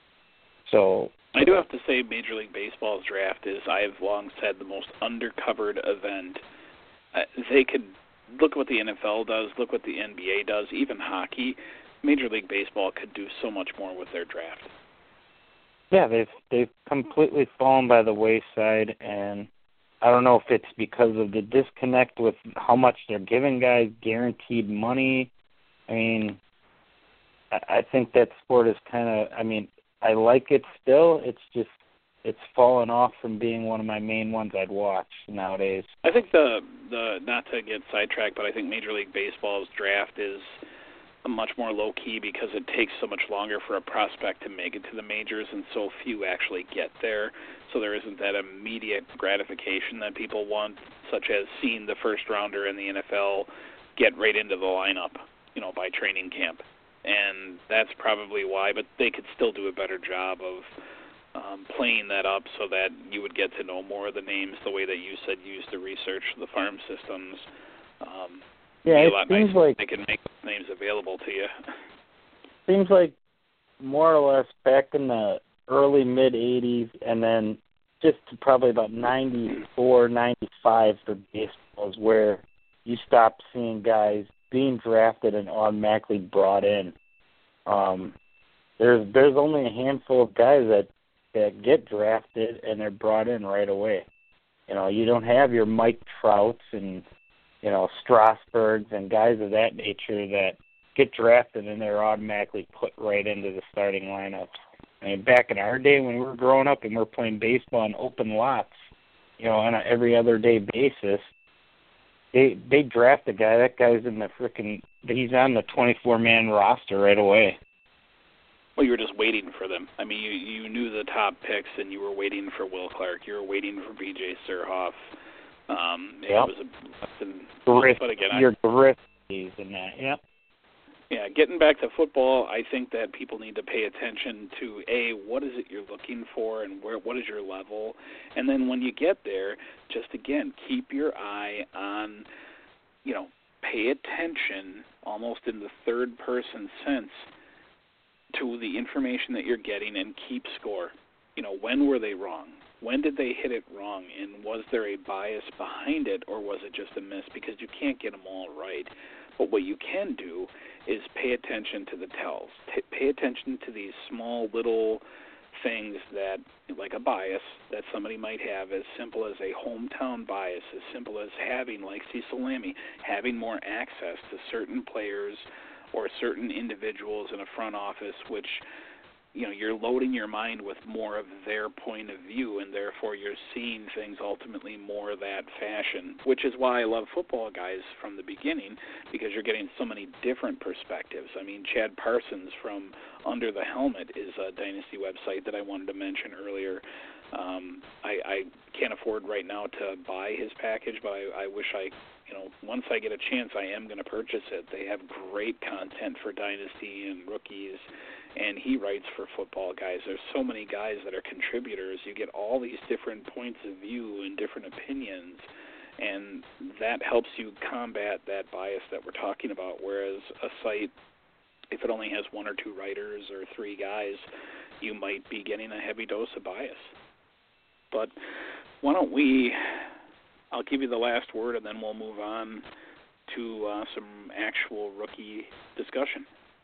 So I do have to say Major League Baseball's draft is, I have long said, the most undercovered event. Uh, they could look what the N F L does, look what the N B A does, even hockey. Major League Baseball could do so much more with their draft. Yeah, they've they've completely fallen by the wayside, and I don't know if it's because of the disconnect with how much they're giving guys guaranteed money. I mean, I, I think that sport is kind of, I mean, I like it still. It's just, it's fallen off from being one of my main ones I'd watch nowadays. I think the, the not to get sidetracked, but I think Major League Baseball's draft is much more low-key because it takes so much longer for a prospect to make it to the majors, and so few actually get there. So there isn't that immediate gratification that people want, such as seeing the first-rounder in the N F L get right into the lineup, you know, by training camp. And that's probably why, but they could still do a better job of um, playing that up so that you would get to know more of the names the way that you said you used to research the farm systems. Um, yeah, it nice seems like they can make those names available to you. Seems like more or less back in the early, mid-eighties, and then just to probably about ninety-four, ninety-five for baseball is where you stop seeing guys being drafted and automatically brought in. Um, there's there's only a handful of guys that, that get drafted and they're brought in right away. You know, you don't have your Mike Trouts and, you know, Strasburgs and guys of that nature that get drafted and they're automatically put right into the starting lineup. I mean, back in our day when we were growing up and we were playing baseball in open lots, you know, on an every other day basis, they they draft a guy. That guy's in the frickin' he's on the twenty-four man roster right away. Well, you were just waiting for them. I mean, you you knew the top picks, and you were waiting for Will Clark. You were waiting for B J Surhoff. Um, it yep. was a, Griff, but again, your Griffey's and that. Yep. Yeah, getting back to football, I think that people need to pay attention to, A, what is it you're looking for and where what is your level? And then when you get there, just, again, keep your eye on, you know, pay attention almost in the third-person sense to the information that you're getting and keep score. You know, when were they wrong? When did they hit it wrong? And was there a bias behind it, or was it just a miss? Because you can't get them all right. But what you can do is pay attention to the tells. T- pay attention to these small little things that, like a bias that somebody might have, as simple as a hometown bias, as simple as having, like Cecil Lammey, having more access to certain players or certain individuals in a front office, which, you know, you're loading your mind with more of their point of view, and therefore you're seeing things ultimately more that fashion, which is why I love football guys from the beginning, because you're getting so many different perspectives. I mean, Chad Parsons from Under the Helmet is a Dynasty website that I wanted to mention earlier. Um, I, I can't afford right now to buy his package, but I, I wish I, you know, once I get a chance, I am going to purchase it. They have great content for Dynasty and rookies, and he writes for football guys. There's so many guys that are contributors. You get all these different points of view and different opinions, and that helps you combat that bias that we're talking about, whereas a site, if it only has one or two writers or three guys, you might be getting a heavy dose of bias. But why don't we, I'll give you the last word, and then we'll move on to uh, some actual rookie discussion.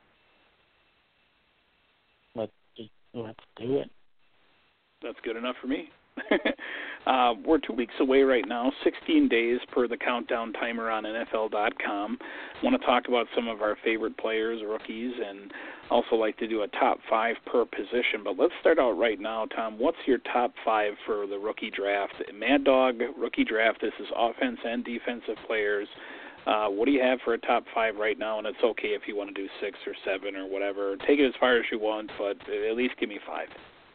Let's, let's do it. That's good enough for me. uh, we're two weeks away right now, sixteen days per the countdown timer on N F L dot com. I want to talk about some of our favorite players, rookies, and also like to do a top five per position. But let's start out right now, Tom. What's your top five for the rookie draft? Mad Dog rookie draft, this is offense and defensive players. Uh, what do you have for a top five right now? And it's okay if you want to do six or seven or whatever. Take it as far as you want, but at least give me five.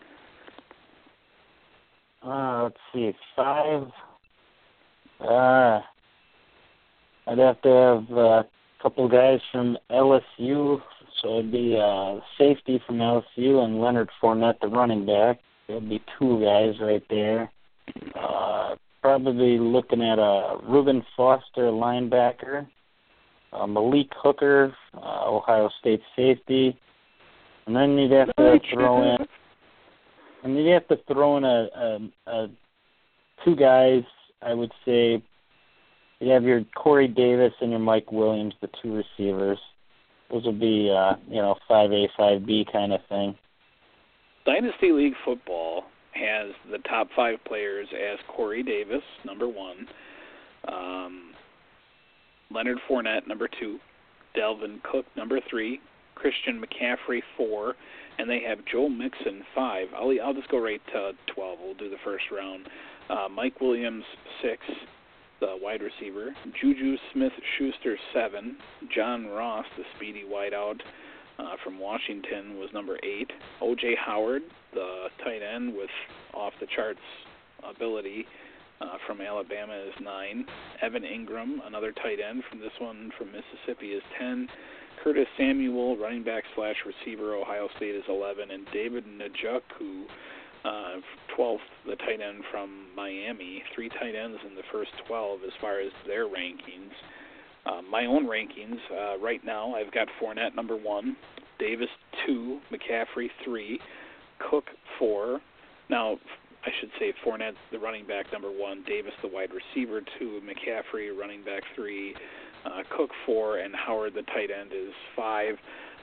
Uh, let's see, five. Uh, I'd have to have a couple guys from L S U, so it'd be uh, safety from L S U and Leonard Fournette, the running back. There'd be two guys right there. Uh, probably looking at a Reuben Foster linebacker, uh, Malik Hooker, uh, Ohio State safety, and then you'd have to throw in. And you have to throw in a, a, a two guys, I would say. You have your Corey Davis and your Mike Williams, the two receivers. Those would be, uh, you know, five A, five B kind of thing. Dynasty League Football has the top five players as Corey Davis, number one, um, Leonard Fournette, number two, Dalvin Cook, number three, Christian McCaffrey, four, and they have Joe Mixon, five. I'll, I'll just go right to twelve. We'll do the first round. Uh, Mike Williams, six, the wide receiver. Juju Smith-Schuster, seven. John Ross, the speedy wideout uh, from Washington, was number eight. O J Howard, the tight end with off-the-charts ability uh, from Alabama, is nine. Evan Ingram, another tight end from this one from Mississippi, is ten. Curtis Samuel, running back slash receiver, Ohio State, is eleven, and David Njoku, uh, twelfth, the tight end from Miami. Three tight ends in the first twelve as far as their rankings. Uh, my own rankings, uh, right now, I've got Fournette number one, Davis two, McCaffrey three, Cook four. Now, I should say Fournette, the running back, number one, Davis, the wide receiver, two, McCaffrey, running back, three, uh, Cook, four, and Howard, the tight end, is five.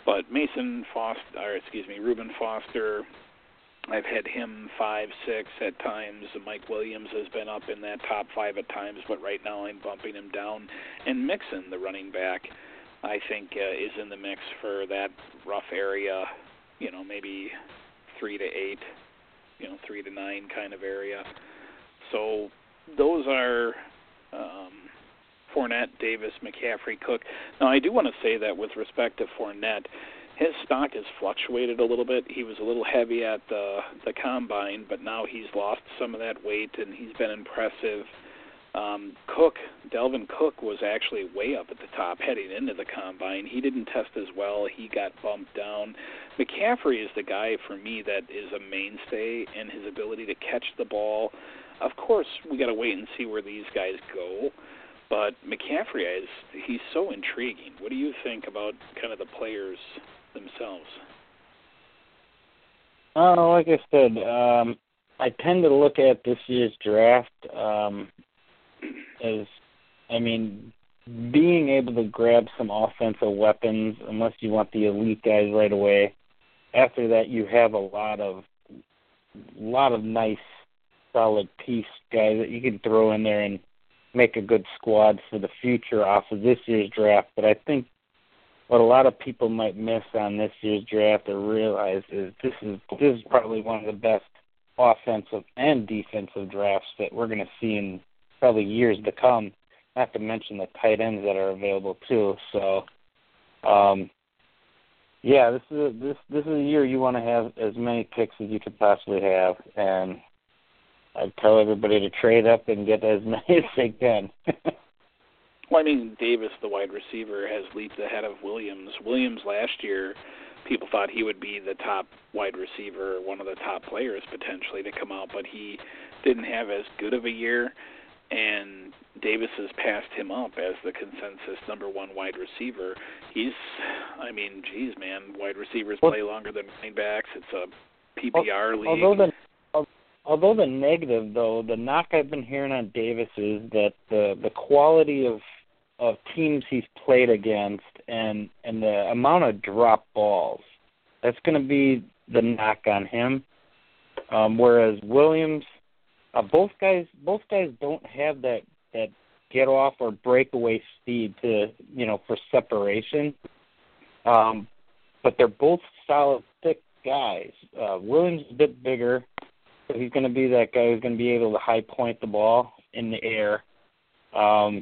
But Mason Foster, or excuse me, Reuben Foster, I've had him five, six at times. Mike Williams has been up in that top five at times, but right now I'm bumping him down. And Mixon, the running back, I think uh, is in the mix for that rough area, you know, maybe three to eight, you know, three to nine kind of area. So those are um, Fournette, Davis, McCaffrey, Cook. Now, I do want to say that with respect to Fournette, his stock has fluctuated a little bit. He was a little heavy at the, the combine, but now he's lost some of that weight, and he's been impressive. Um, Cook, Delvin Cook, was actually way up at the top heading into the combine. He didn't test as well. He got bumped down. McCaffrey is the guy for me that is a mainstay in his ability to catch the ball. Of course, we got to wait and see where these guys go. But McCaffrey is he's so intriguing. What do you think about kind of the players themselves? Oh, like I said, um, I tend to look at this year's draft um, as, I mean, being able to grab some offensive weapons, unless you want the elite guys right away. After that, you have a lot of, lot of nice, solid piece guys that you can throw in there and make a good squad for the future off of this year's draft. But I think what a lot of people might miss on this year's draft or realize is this is this is probably one of the best offensive and defensive drafts that we're going to see in probably years to come, not to mention the tight ends that are available too. So, um, yeah, this is a, this this is a year you want to have as many picks as you could possibly have, and I tell everybody to trade up and get as many as they can. Well, I mean, Davis, the wide receiver, has leaped ahead of Williams. Williams last year, people thought he would be the top wide receiver, one of the top players potentially to come out, but he didn't have as good of a year, and Davis has passed him up as the consensus number one wide receiver. He's, I mean, geez, man, wide receivers well, play longer than running backs. It's a P P R league. Although the Although the negative, though, the knock I've been hearing on Davis is that the the quality of of teams he's played against and and the amount of drop balls, that's going to be the knock on him. Um, whereas Williams, uh, both guys both guys don't have that that get off or breakaway speed to you know for separation. Um, but they're both solid, thick guys. Uh, Williams is a bit bigger. So he's going to be that guy who's going to be able to high point the ball in the air. Um,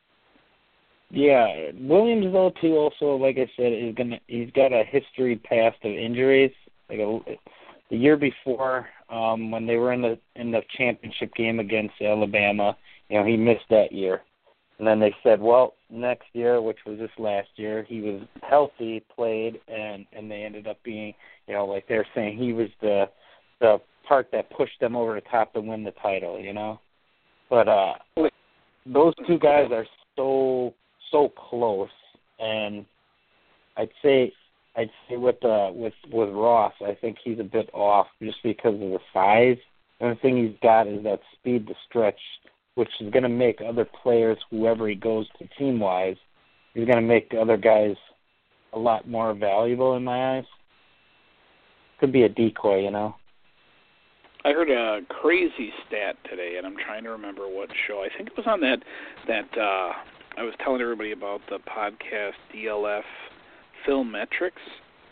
yeah, Williams though too. Also, like I said, is going to he's got a history past of injuries. Like a, the year before, um, when they were in the in the championship game against Alabama, you know, he missed that year. And then they said, well, next year, which was this last year, he was healthy, played, and and they ended up being, you know, like they're saying he was the the part that pushed them over the top to win the title, you know. But uh, those two guys are so so close, and I'd say I'd say with uh, with with Ross, I think he's a bit off just because of the size. The only thing he's got is that speed to stretch, which is going to make other players, whoever he goes to team wise, he's going to make other guys a lot more valuable in my eyes. Could be a decoy, you know. I heard a crazy stat today, and I'm trying to remember what show. I think it was on that, that uh, I was telling everybody about the podcast D L F Filmetrics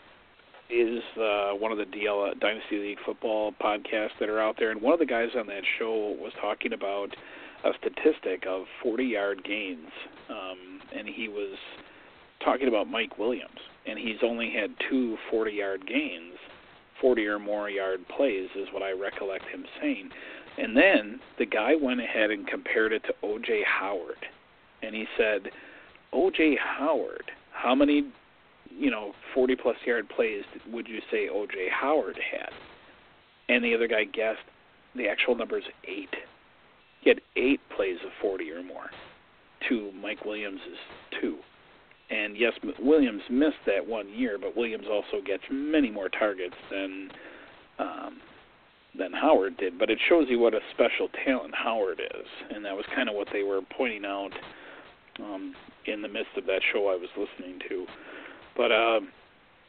is uh, one of the D L F, Dynasty League football podcasts that are out there, and one of the guys on that show was talking about a statistic of forty-yard gains, um, and he was talking about Mike Williams, and he's only had two forty-yard gains. forty or more yard plays is what I recollect him saying. And then the guy went ahead and compared it to O J Howard. And he said, O J Howard, how many, you know, forty-plus yard plays would you say O J Howard had? And the other guy guessed the actual number is eight. He had eight plays of forty or more to Mike Williams' two. And, yes, Williams missed that one year, but Williams also gets many more targets than um, than Howard did. But it shows you what a special talent Howard is, and that was kind of what they were pointing out um, in the midst of that show I was listening to. But, uh,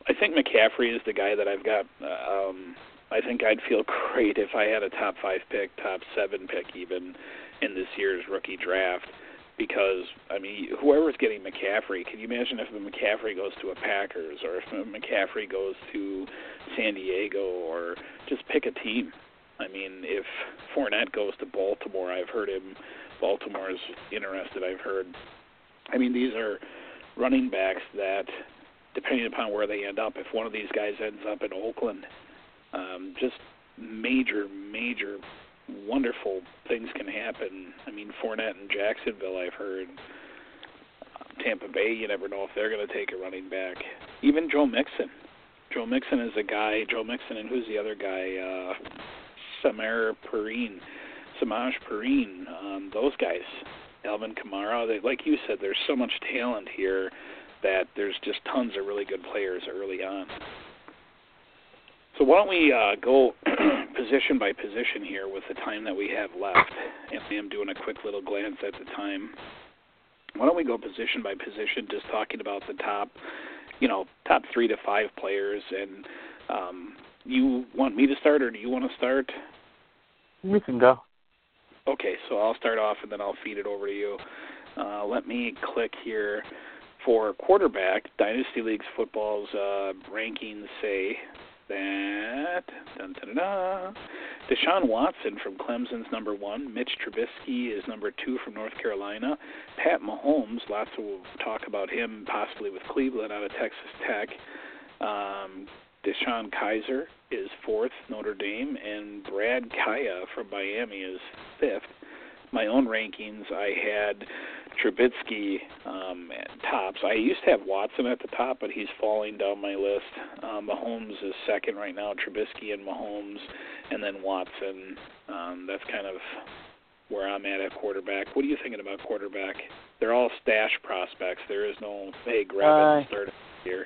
I think McCaffrey is the guy that I've got. Um, I think I'd feel great if I had a top five pick, top seven pick even in this year's rookie draft. Because, I mean, whoever's getting McCaffrey, can you imagine if McCaffrey goes to a Packers or if McCaffrey goes to San Diego, or just pick a team. I mean, if Fournette goes to Baltimore, I've heard him, Baltimore's interested, I've heard. I mean, these are running backs that, depending upon where they end up, if one of these guys ends up in Oakland, um, just major, major wonderful things can happen. I mean, Fournette in Jacksonville, I've heard. Uh, Tampa Bay, you never know if they're going to take a running back. Even Joe Mixon. Joe Mixon is a guy, Joe Mixon, and who's the other guy? Uh, Samar Perine, Samaj Perine, um, those guys. Alvin Kamara, they, like you said, there's so much talent here that there's just tons of really good players early on. So why don't we uh, go position by position here with the time that we have left, and I am doing a quick little glance at the time. Why don't we go position by position, just talking about the top, you know, top three to five players, and um, you want me to start, or do you want to start? You can go. Okay, so I'll start off, and then I'll feed it over to you. Uh, let me click here for quarterback. Dynasty Leagues Football's uh, rankings say that dun, dun, dun, dun, Deshaun Watson from Clemson's number one. Mitch Trubisky is number two from North Carolina. Pat Mahomes, lots of talk about him possibly with Cleveland out of Texas Tech. Um, Deshaun Kaiser is fourth, Notre Dame, and Brad Kaya from Miami is fifth. My own rankings, I had Trubisky um, at tops. I used to have Watson at the top, but he's falling down my list. Um, Mahomes is second right now, Trubisky and Mahomes, and then Watson. Um, that's kind of where I'm at at quarterback. What are you thinking about quarterback? They're all stash prospects. There is no, hey, grab it and start it here.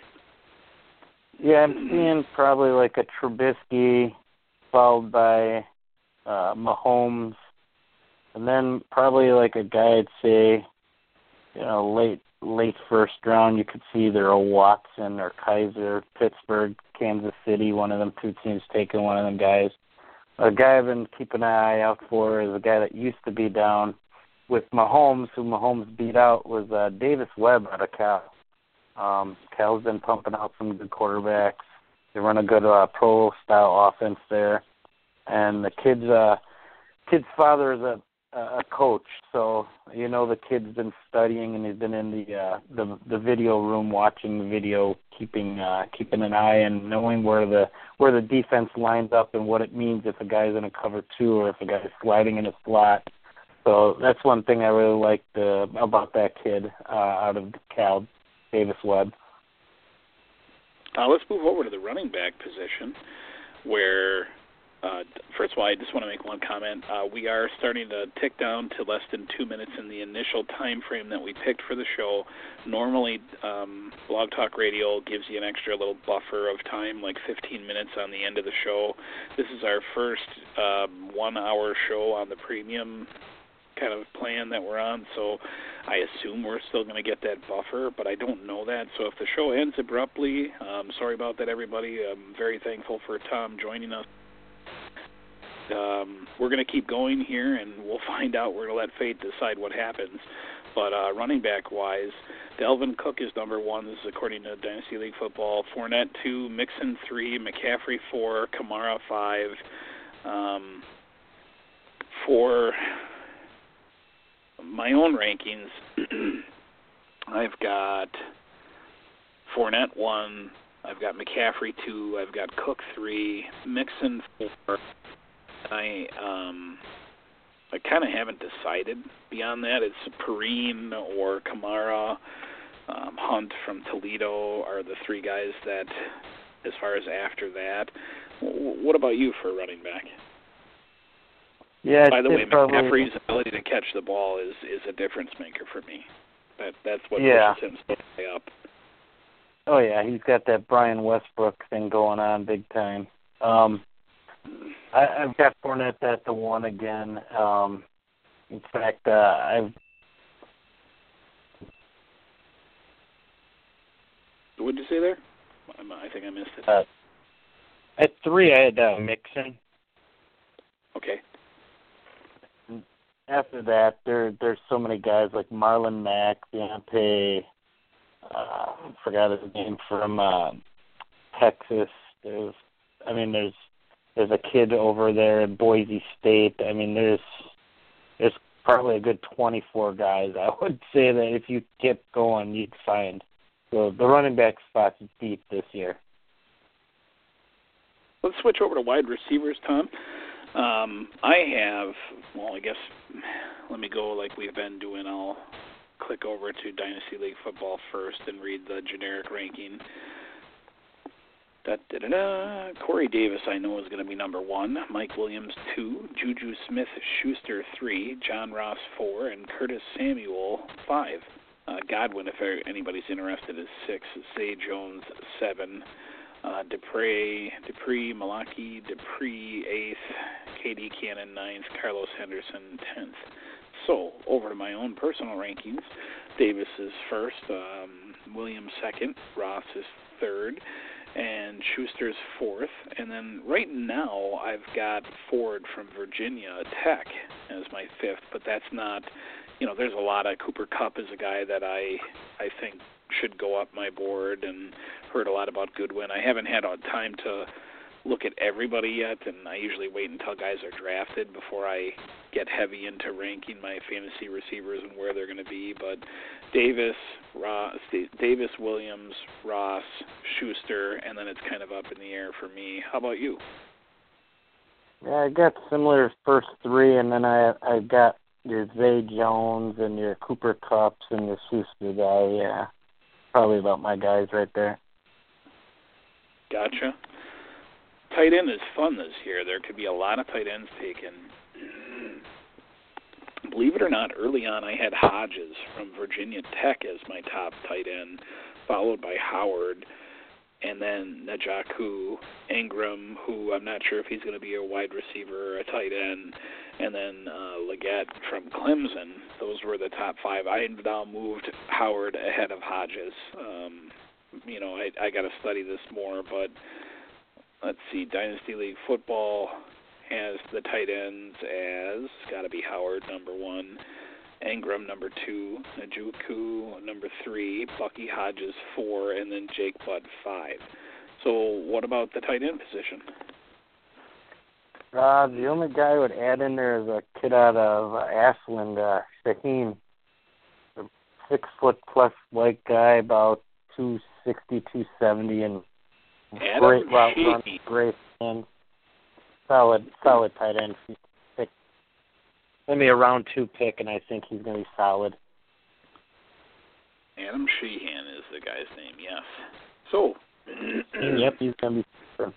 Yeah, I'm seeing probably like a Trubisky followed by uh, Mahomes, and then probably like a guy I'd say, you know, late late first round, you could see either a Watson or Kaiser, Pittsburgh, Kansas City, one of them two teams taking one of them guys. A guy I've been keeping an eye out for is a guy that used to be down with Mahomes, who Mahomes beat out, was uh, Davis Webb out of Cal. Um, Cal's been pumping out some good quarterbacks. They run a good uh, pro-style offense there. And the kid's, uh, kid's father is a a coach, so you know the kid's been studying and he's been in the uh, the the video room watching the video, keeping uh, keeping an eye and knowing where the where the defense lines up and what it means if a guy's in a cover two or if a guy's sliding in a slot. So that's one thing I really liked uh, about that kid uh, out of Cal, Davis Webb. Uh, let's move over to the running back position, where Uh, first of all, I just want to make one comment. Uh, we are starting to tick down to less than two minutes in the initial time frame that we picked for the show. Normally, um, Blog Talk Radio gives you an extra little buffer of time, like fifteen minutes on the end of the show. This is our first um, one-hour show on the premium kind of plan that we're on, so I assume we're still going to get that buffer, but I don't know that. So if the show ends abruptly, um, sorry about that, everybody. I'm very thankful for Tom joining us. Um, we're going to keep going here, and we'll find out. We're going to let fate decide what happens. But uh, running back-wise, Dalvin Cook is number one. This is according to Dynasty League Football. Fournette two, Mixon three, McCaffrey four, Kamara five. Um, for my own rankings, I've got Fournette one, I've got McCaffrey two, I've got Cook three, Mixon four. I um, I kind of haven't decided beyond that. It's Perine or Kamara. Um, Hunt from Toledo are the three guys that, as far as after that. W- what about you for running back? Yeah. By the way, probably... McCaffrey's ability to catch the ball is, is a difference maker for me. That that's what yeah. pushes him so high up. Oh yeah, he's got that Brian Westbrook thing going on big time. Um, I, I've got Fournette at the one again. Um, in fact, uh, I've. What did you say there? I think I missed it. Uh, at three, I had uh, Mixon. Okay. After that, there there's so many guys like Marlon Mack, Deontay, uh, forgot his name, from uh, Texas. There's, I mean, there's there's a kid over there at Boise State. I mean, there's there's probably a good twenty-four guys. I would say that if you kept going, you'd find. So the running back spot's deep this year. Let's switch over to wide receivers, Tom. Um, I have, well, I guess, let me go like we've been doing. I'll click over to Dynasty League Football first and read the generic ranking. Da, da, da, da. Corey Davis, I know, is going to be number one. Mike Williams, two. Juju Smith-Schuster, three. John Ross, four. And Curtis Samuel, five. Uh, Godwin, if anybody's interested, is six. Zay Jones, seven. Uh, Dupree, Dupree, Malaki, Dupree, eighth. K D Cannon, ninth. Carlos Henderson, tenth. So, over to my own personal rankings. Davis is first. Um, Williams, second. Ross is third. And Schuster's fourth. And then right now I've got Ford from Virginia Tech as my fifth, but that's not, you know, there's a lot of, Cooper Kupp is a guy that I I think should go up my board, and heard a lot about Goodwin. I haven't had time to look at everybody yet, and I usually wait until guys are drafted before I get heavy into ranking my fantasy receivers and where they're going to be. But Davis, Ross, Davis, Williams, Ross, Schuster, and then it's kind of up in the air for me. How about you? Yeah, I got similar first three, and then I I got your Zay Jones and your Cooper Kupps and your Schuster guy. Yeah, probably about my guys right there. Gotcha. Tight end is fun this year. There could be a lot of tight ends taken. Believe it or not, early on I had Hodges from Virginia Tech as my top tight end, followed by Howard, and then Njoku, Ingram, who I'm not sure if he's going to be a wide receiver or a tight end, and then uh, Leggett from Clemson. Those were the top five. I now moved Howard ahead of Hodges. Um, you know, I, I got to study this more, but let's see, Dynasty League Football has the tight ends as, got to be Howard, number one, Ingram, number two, Njoku, number three, Bucky Hodges, four, and then Jake Butt, five. So what about the tight end position? Uh, the only guy I would add in there is a kid out of uh, Ashland, uh, Shaheem, a six-foot-plus white guy, about two sixty, two seventy, and Adam great route Sheehy. run, great and solid, solid tight end. Pick. Maybe a round two pick, and I think he's going to be solid. Adam Sheehan is the guy's name, yes. So, yep, he's going to be super.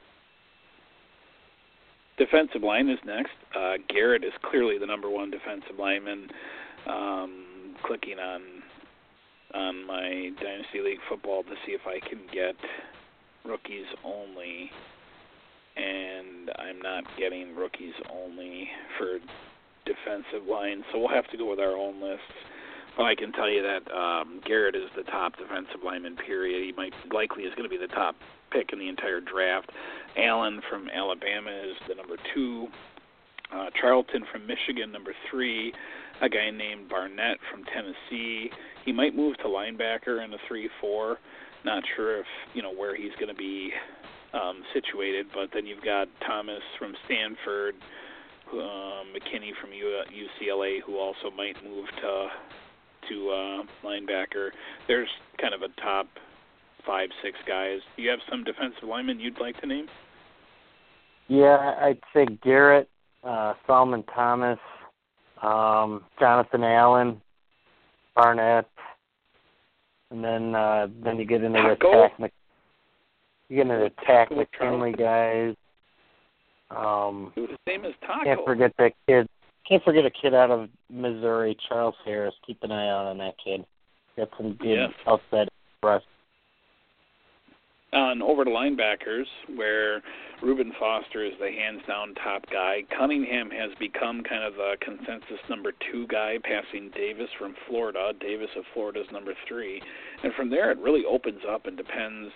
Defensive line is next. Uh, Garrett is clearly the number one defensive lineman. Um, clicking on on my Dynasty League Football to see if I can get rookies only, and I'm not getting rookies only for defensive line, so we'll have to go with our own lists. But I can tell you that um, Garrett is the top defensive lineman, period. He might likely is going to be the top pick in the entire draft. Allen from Alabama is the number two. Uh, Charlton from Michigan, number three. A guy named Barnett from Tennessee. He might move to linebacker in a three four. Not sure if, you know, where he's going to be um, situated, but then you've got Thomas from Stanford, um, McKinney from U- UCLA, who also might move to to uh, linebacker. There's kind of a top five, six guys. Do you have some defensive linemen you'd like to name? Yeah, I'd say Garrett, uh, Solomon Thomas, um, Jonathan Allen, Barnett, and then uh, then you get into the attack. You get into the attack McKinley guys. Um, His name is Taco. Can't forget that kid. Can't forget a kid out of Missouri, Charles Harris. Keep an eye out on that kid. Got some good yes. outside rush. Uh, and over to linebackers, where Reuben Foster is the hands-down top guy. Cunningham has become kind of the consensus number two guy, passing Davis from Florida. Davis of Florida is number three. And from there, it really opens up and depends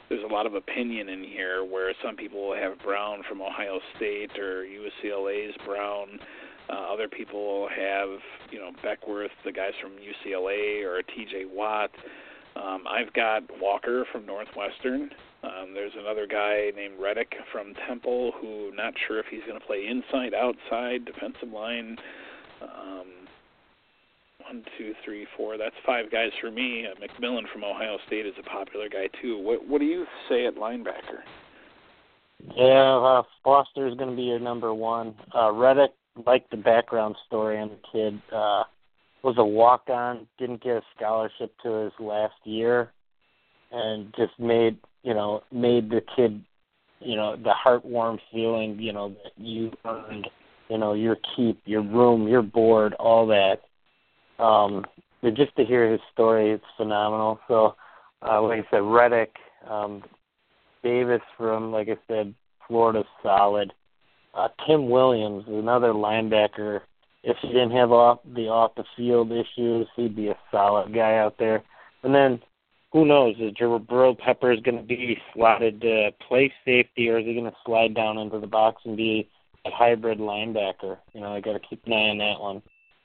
there's a lot of opinion in here where some people have Brown from Ohio State or U C L A's Brown. Uh, other people have, you know, Beckworth, the guys from U C L A, or T J Watt. Um, I've got Walker from Northwestern. Um, there's another guy named Reddick from Temple who not sure if he's going to play inside, outside, defensive line. Um, one, two, three, four. That's five guys for me. Uh, McMillan from Ohio State is a popular guy too. What, what do you say at linebacker? Yeah, uh, Foster is going to be your number one. Uh, Reddick, like the background story on the kid, uh, was a walk-on, didn't get a scholarship to his last year, and just made, you know, made the kid, you know, the heartwarm feeling, you know, that you earned, you know, your keep, your room, your board, all that. Um, but just to hear his story, it's phenomenal. So, uh, like I said, Reddick, um, Davis from, like I said, Florida's solid. Uh, Tim Williams is another linebacker. If he didn't have off the off-the-field issues, he'd be a solid guy out there. And then, who knows, is Jabril Peppers going to be slotted to play safety, or is he going to slide down into the box and be a hybrid linebacker? You know, I got to keep an eye on that one.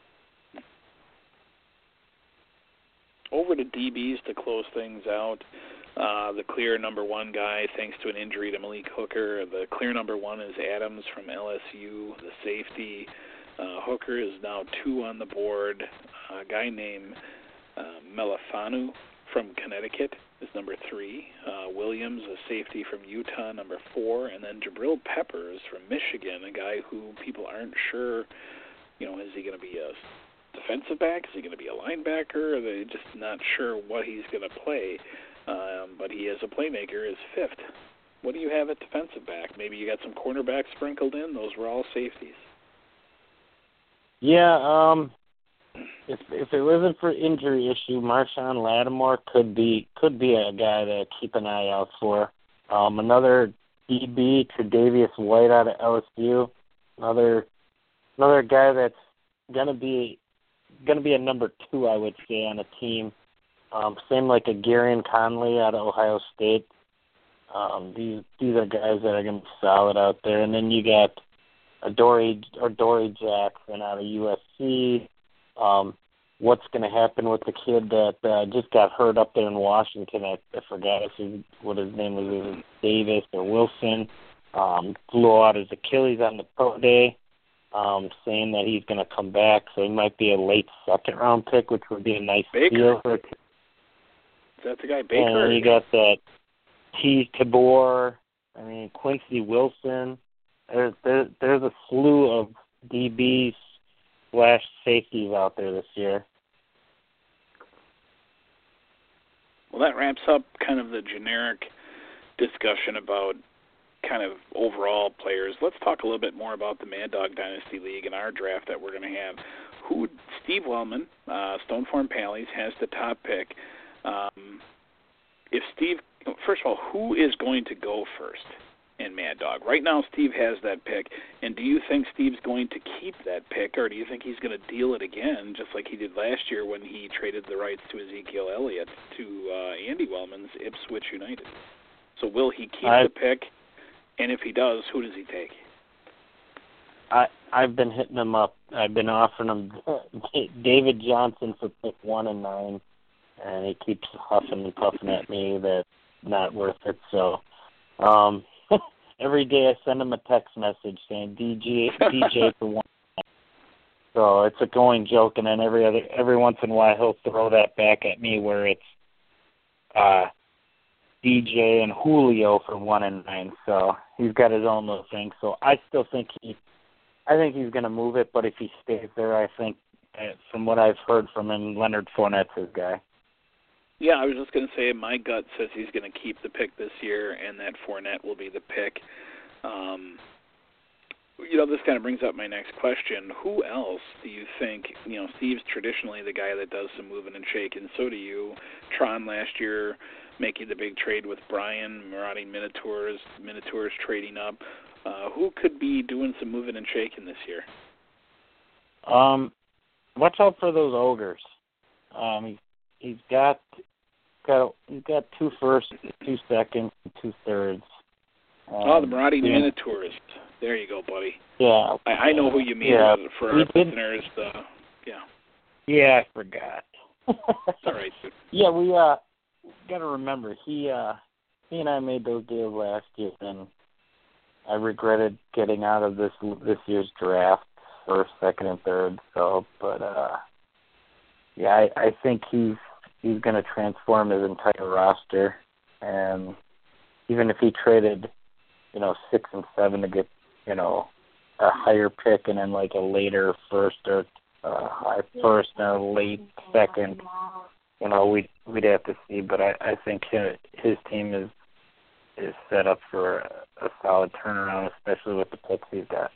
Over to D Bs to close things out. Uh, the clear number one guy, thanks to an injury to Malik Hooker. The clear number one is Adams from L S U, the safety. Uh, Hooker is now two on the board. A guy named uh, Melifanu from Connecticut is number three. Uh, Williams, a safety from Utah, number four. And then Jabril Peppers from Michigan, a guy who people aren't sure, you know, is he going to be a defensive back? Is he going to be a linebacker? Are they just not sure what he's going to play? Um, but he, as a playmaker, is fifth. What do you have at defensive back? Maybe you got some cornerbacks sprinkled in. Those were all safeties. Yeah, um, if if it wasn't for injury issue, Marshawn Lattimore could be could be a guy to keep an eye out for. Um, another D B, Tre'Davious White out of L S U, another another guy that's gonna be gonna be a number two, I would say, on a team. Um, same like a Garion Conley out of Ohio State. Um, these these are guys that are gonna be solid out there, and then you got Dory or Dory Jackson out of U S C. Um, what's going to happen with the kid that uh, just got hurt up there in Washington? I, I forgot if he, what his name was, was it Davis or Wilson. Um, blew out his Achilles on the pro day, um, saying that he's going to come back. So he might be a late second round pick, which would be a nice Baker. deal for a team. Is that the guy Baker? And you got that T. Tabor. I mean Quincy Wilson. There's there, there's a slew of D Bs slash safeties out there this year. Well, that wraps up kind of the generic discussion about kind of overall players. Let's talk a little bit more about the Mad Dog Dynasty League and our draft that we're going to have. Who Steve Wellman, uh, Stoneform Pallies, has the top pick. Um, if Steve, first of all, who is going to go first in Mad Dog? Right now, Steve has that pick, and do you think Steve's going to keep that pick, or do you think he's going to deal it again, just like he did last year when he traded the rights to Ezekiel Elliott to uh, Andy Wellman's Ipswich United? So will he keep I, the pick, and if he does, who does he take? I, I've been hitting him up. I've been offering him David Johnson for pick one and nine, and he keeps huffing and puffing at me that not worth it. So um, every day I send him a text message saying D J D J for one. So it's a going joke, and then every other every once in a while he'll throw that back at me where it's uh, D J and Julio for one and nine. So he's got his own little thing. So I still think he, I think he's going to move it. But if he stays there, I think uh, from what I've heard from him, Leonard Fournette's his guy. Yeah, I was just going to say my gut says he's going to keep the pick this year, and that Fournette will be the pick. Um, you know, this kind of brings up my next question. Who else do you think, you know, Steve's traditionally the guy that does some moving and shaking. So do you. Tron last year making the big trade with Brian, Maradi Minotaurs, Minotaurs trading up. Uh, who could be doing some moving and shaking this year? Um, watch out for those ogres. Um, he's, he's got got he's got two firsts, two seconds, and two thirds. Um, oh, the Marauding yeah. Minotaurs. There you go, buddy. Yeah. I, I know who you mean yeah. for we our did, listeners. Uh, yeah. Yeah, I forgot. All right. Dude. Yeah, we uh got to remember he uh he and I made those deals last year, and I regretted getting out of this this year's draft, first, second, and third. So, but uh, yeah, I, I think he's he's going to transform his entire roster, and even if he traded, you know, six and seven to get, you know, a higher pick and then like a later first or uh, high first and a late second, you know, we'd we'd have to see. But I, I think his, his team is is set up for a, a solid turnaround, especially with the picks he's got.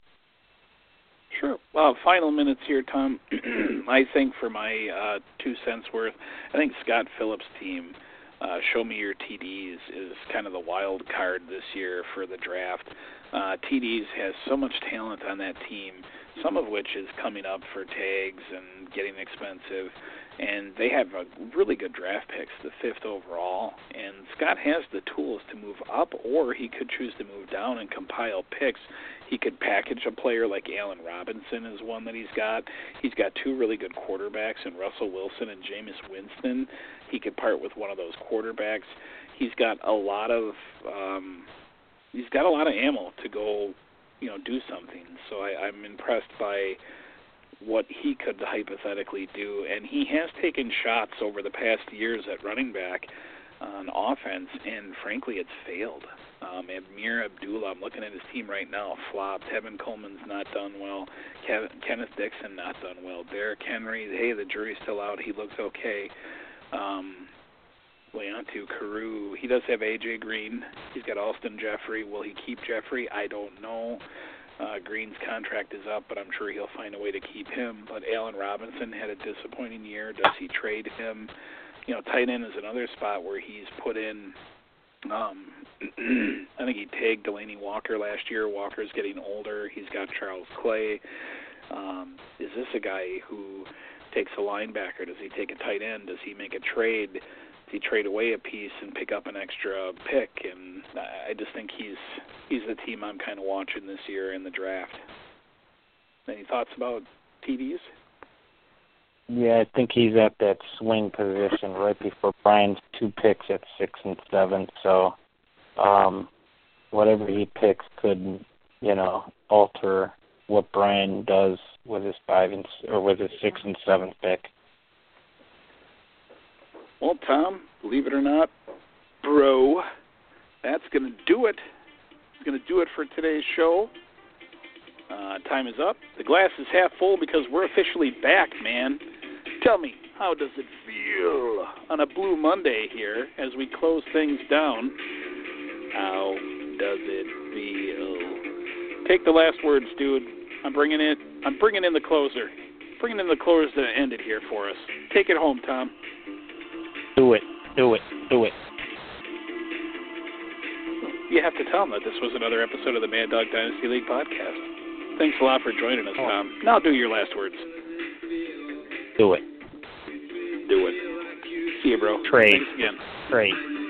Sure. Well, final minutes here, Tom. I think for my uh, two cents worth, I think Scott Phillips' team, uh, Show Me Your T Ds, is kind of the wild card this year for the draft. Uh, T Ds has so much talent on that team, some of which is coming up for tags and getting expensive. And they have a really good draft picks, the fifth overall. And Scott has the tools to move up, or he could choose to move down and compile picks. He could package a player like Allen Robinson is one that he's got. He's got two really good quarterbacks in Russell Wilson and Jameis Winston. He could part with one of those quarterbacks. He's got a lot of um, he's got a lot of ammo to go, you know, do something. So I, I'm impressed by what he could hypothetically do, and he has taken shots over the past years at running back on offense, and frankly, it's failed. Um, Amir Abdullah, I'm looking at his team right now, flopped. Tevin Coleman's not done well. Kevin, Kenneth Dixon not done well. Derrick Henry, hey, the jury's still out. He looks okay. Um, Leontu Carew, he does have A J Green. He's got Alston Jeffrey. Will he keep Jeffrey? I don't know. Uh, Green's contract is up, but I'm sure he'll find a way to keep him. But Allen Robinson had a disappointing year. Does he trade him? You know, tight end is another spot where he's put in, um, I think he tagged Delaney Walker last year. Walker's getting older. He's got Charles Clay. Um, is this a guy who takes a linebacker? Does he take a tight end? Does he make a trade? Does he trade away a piece and pick up an extra pick? And I just think he's he's the team I'm kind of watching this year in the draft. Any thoughts about T Ds? Yeah, I think he's at that swing position right before Brian's two picks at six and seven. So um, whatever he picks could, you know, alter what Brian does with his five and or with his six and seven pick. Well, Tom, believe it or not, bro, that's going to do it. It's going to do it for today's show. Uh, time is up. The glass is half full because we're officially back, man. Tell me, how does it feel on a Blue Monday here as we close things down? How does it feel? Take the last words, dude. I'm bringing it. I'm bringing in the closer. Bringing in the closer to end it here for us. Take it home, Tom. Do it. Do it. Do it. You have to tell them that this was another episode of the Mad Dog Dynasty League podcast. Thanks a lot for joining us, Tom. Now do your last words. Do it. Do it. See you, bro. Trade. Thanks again. Trade.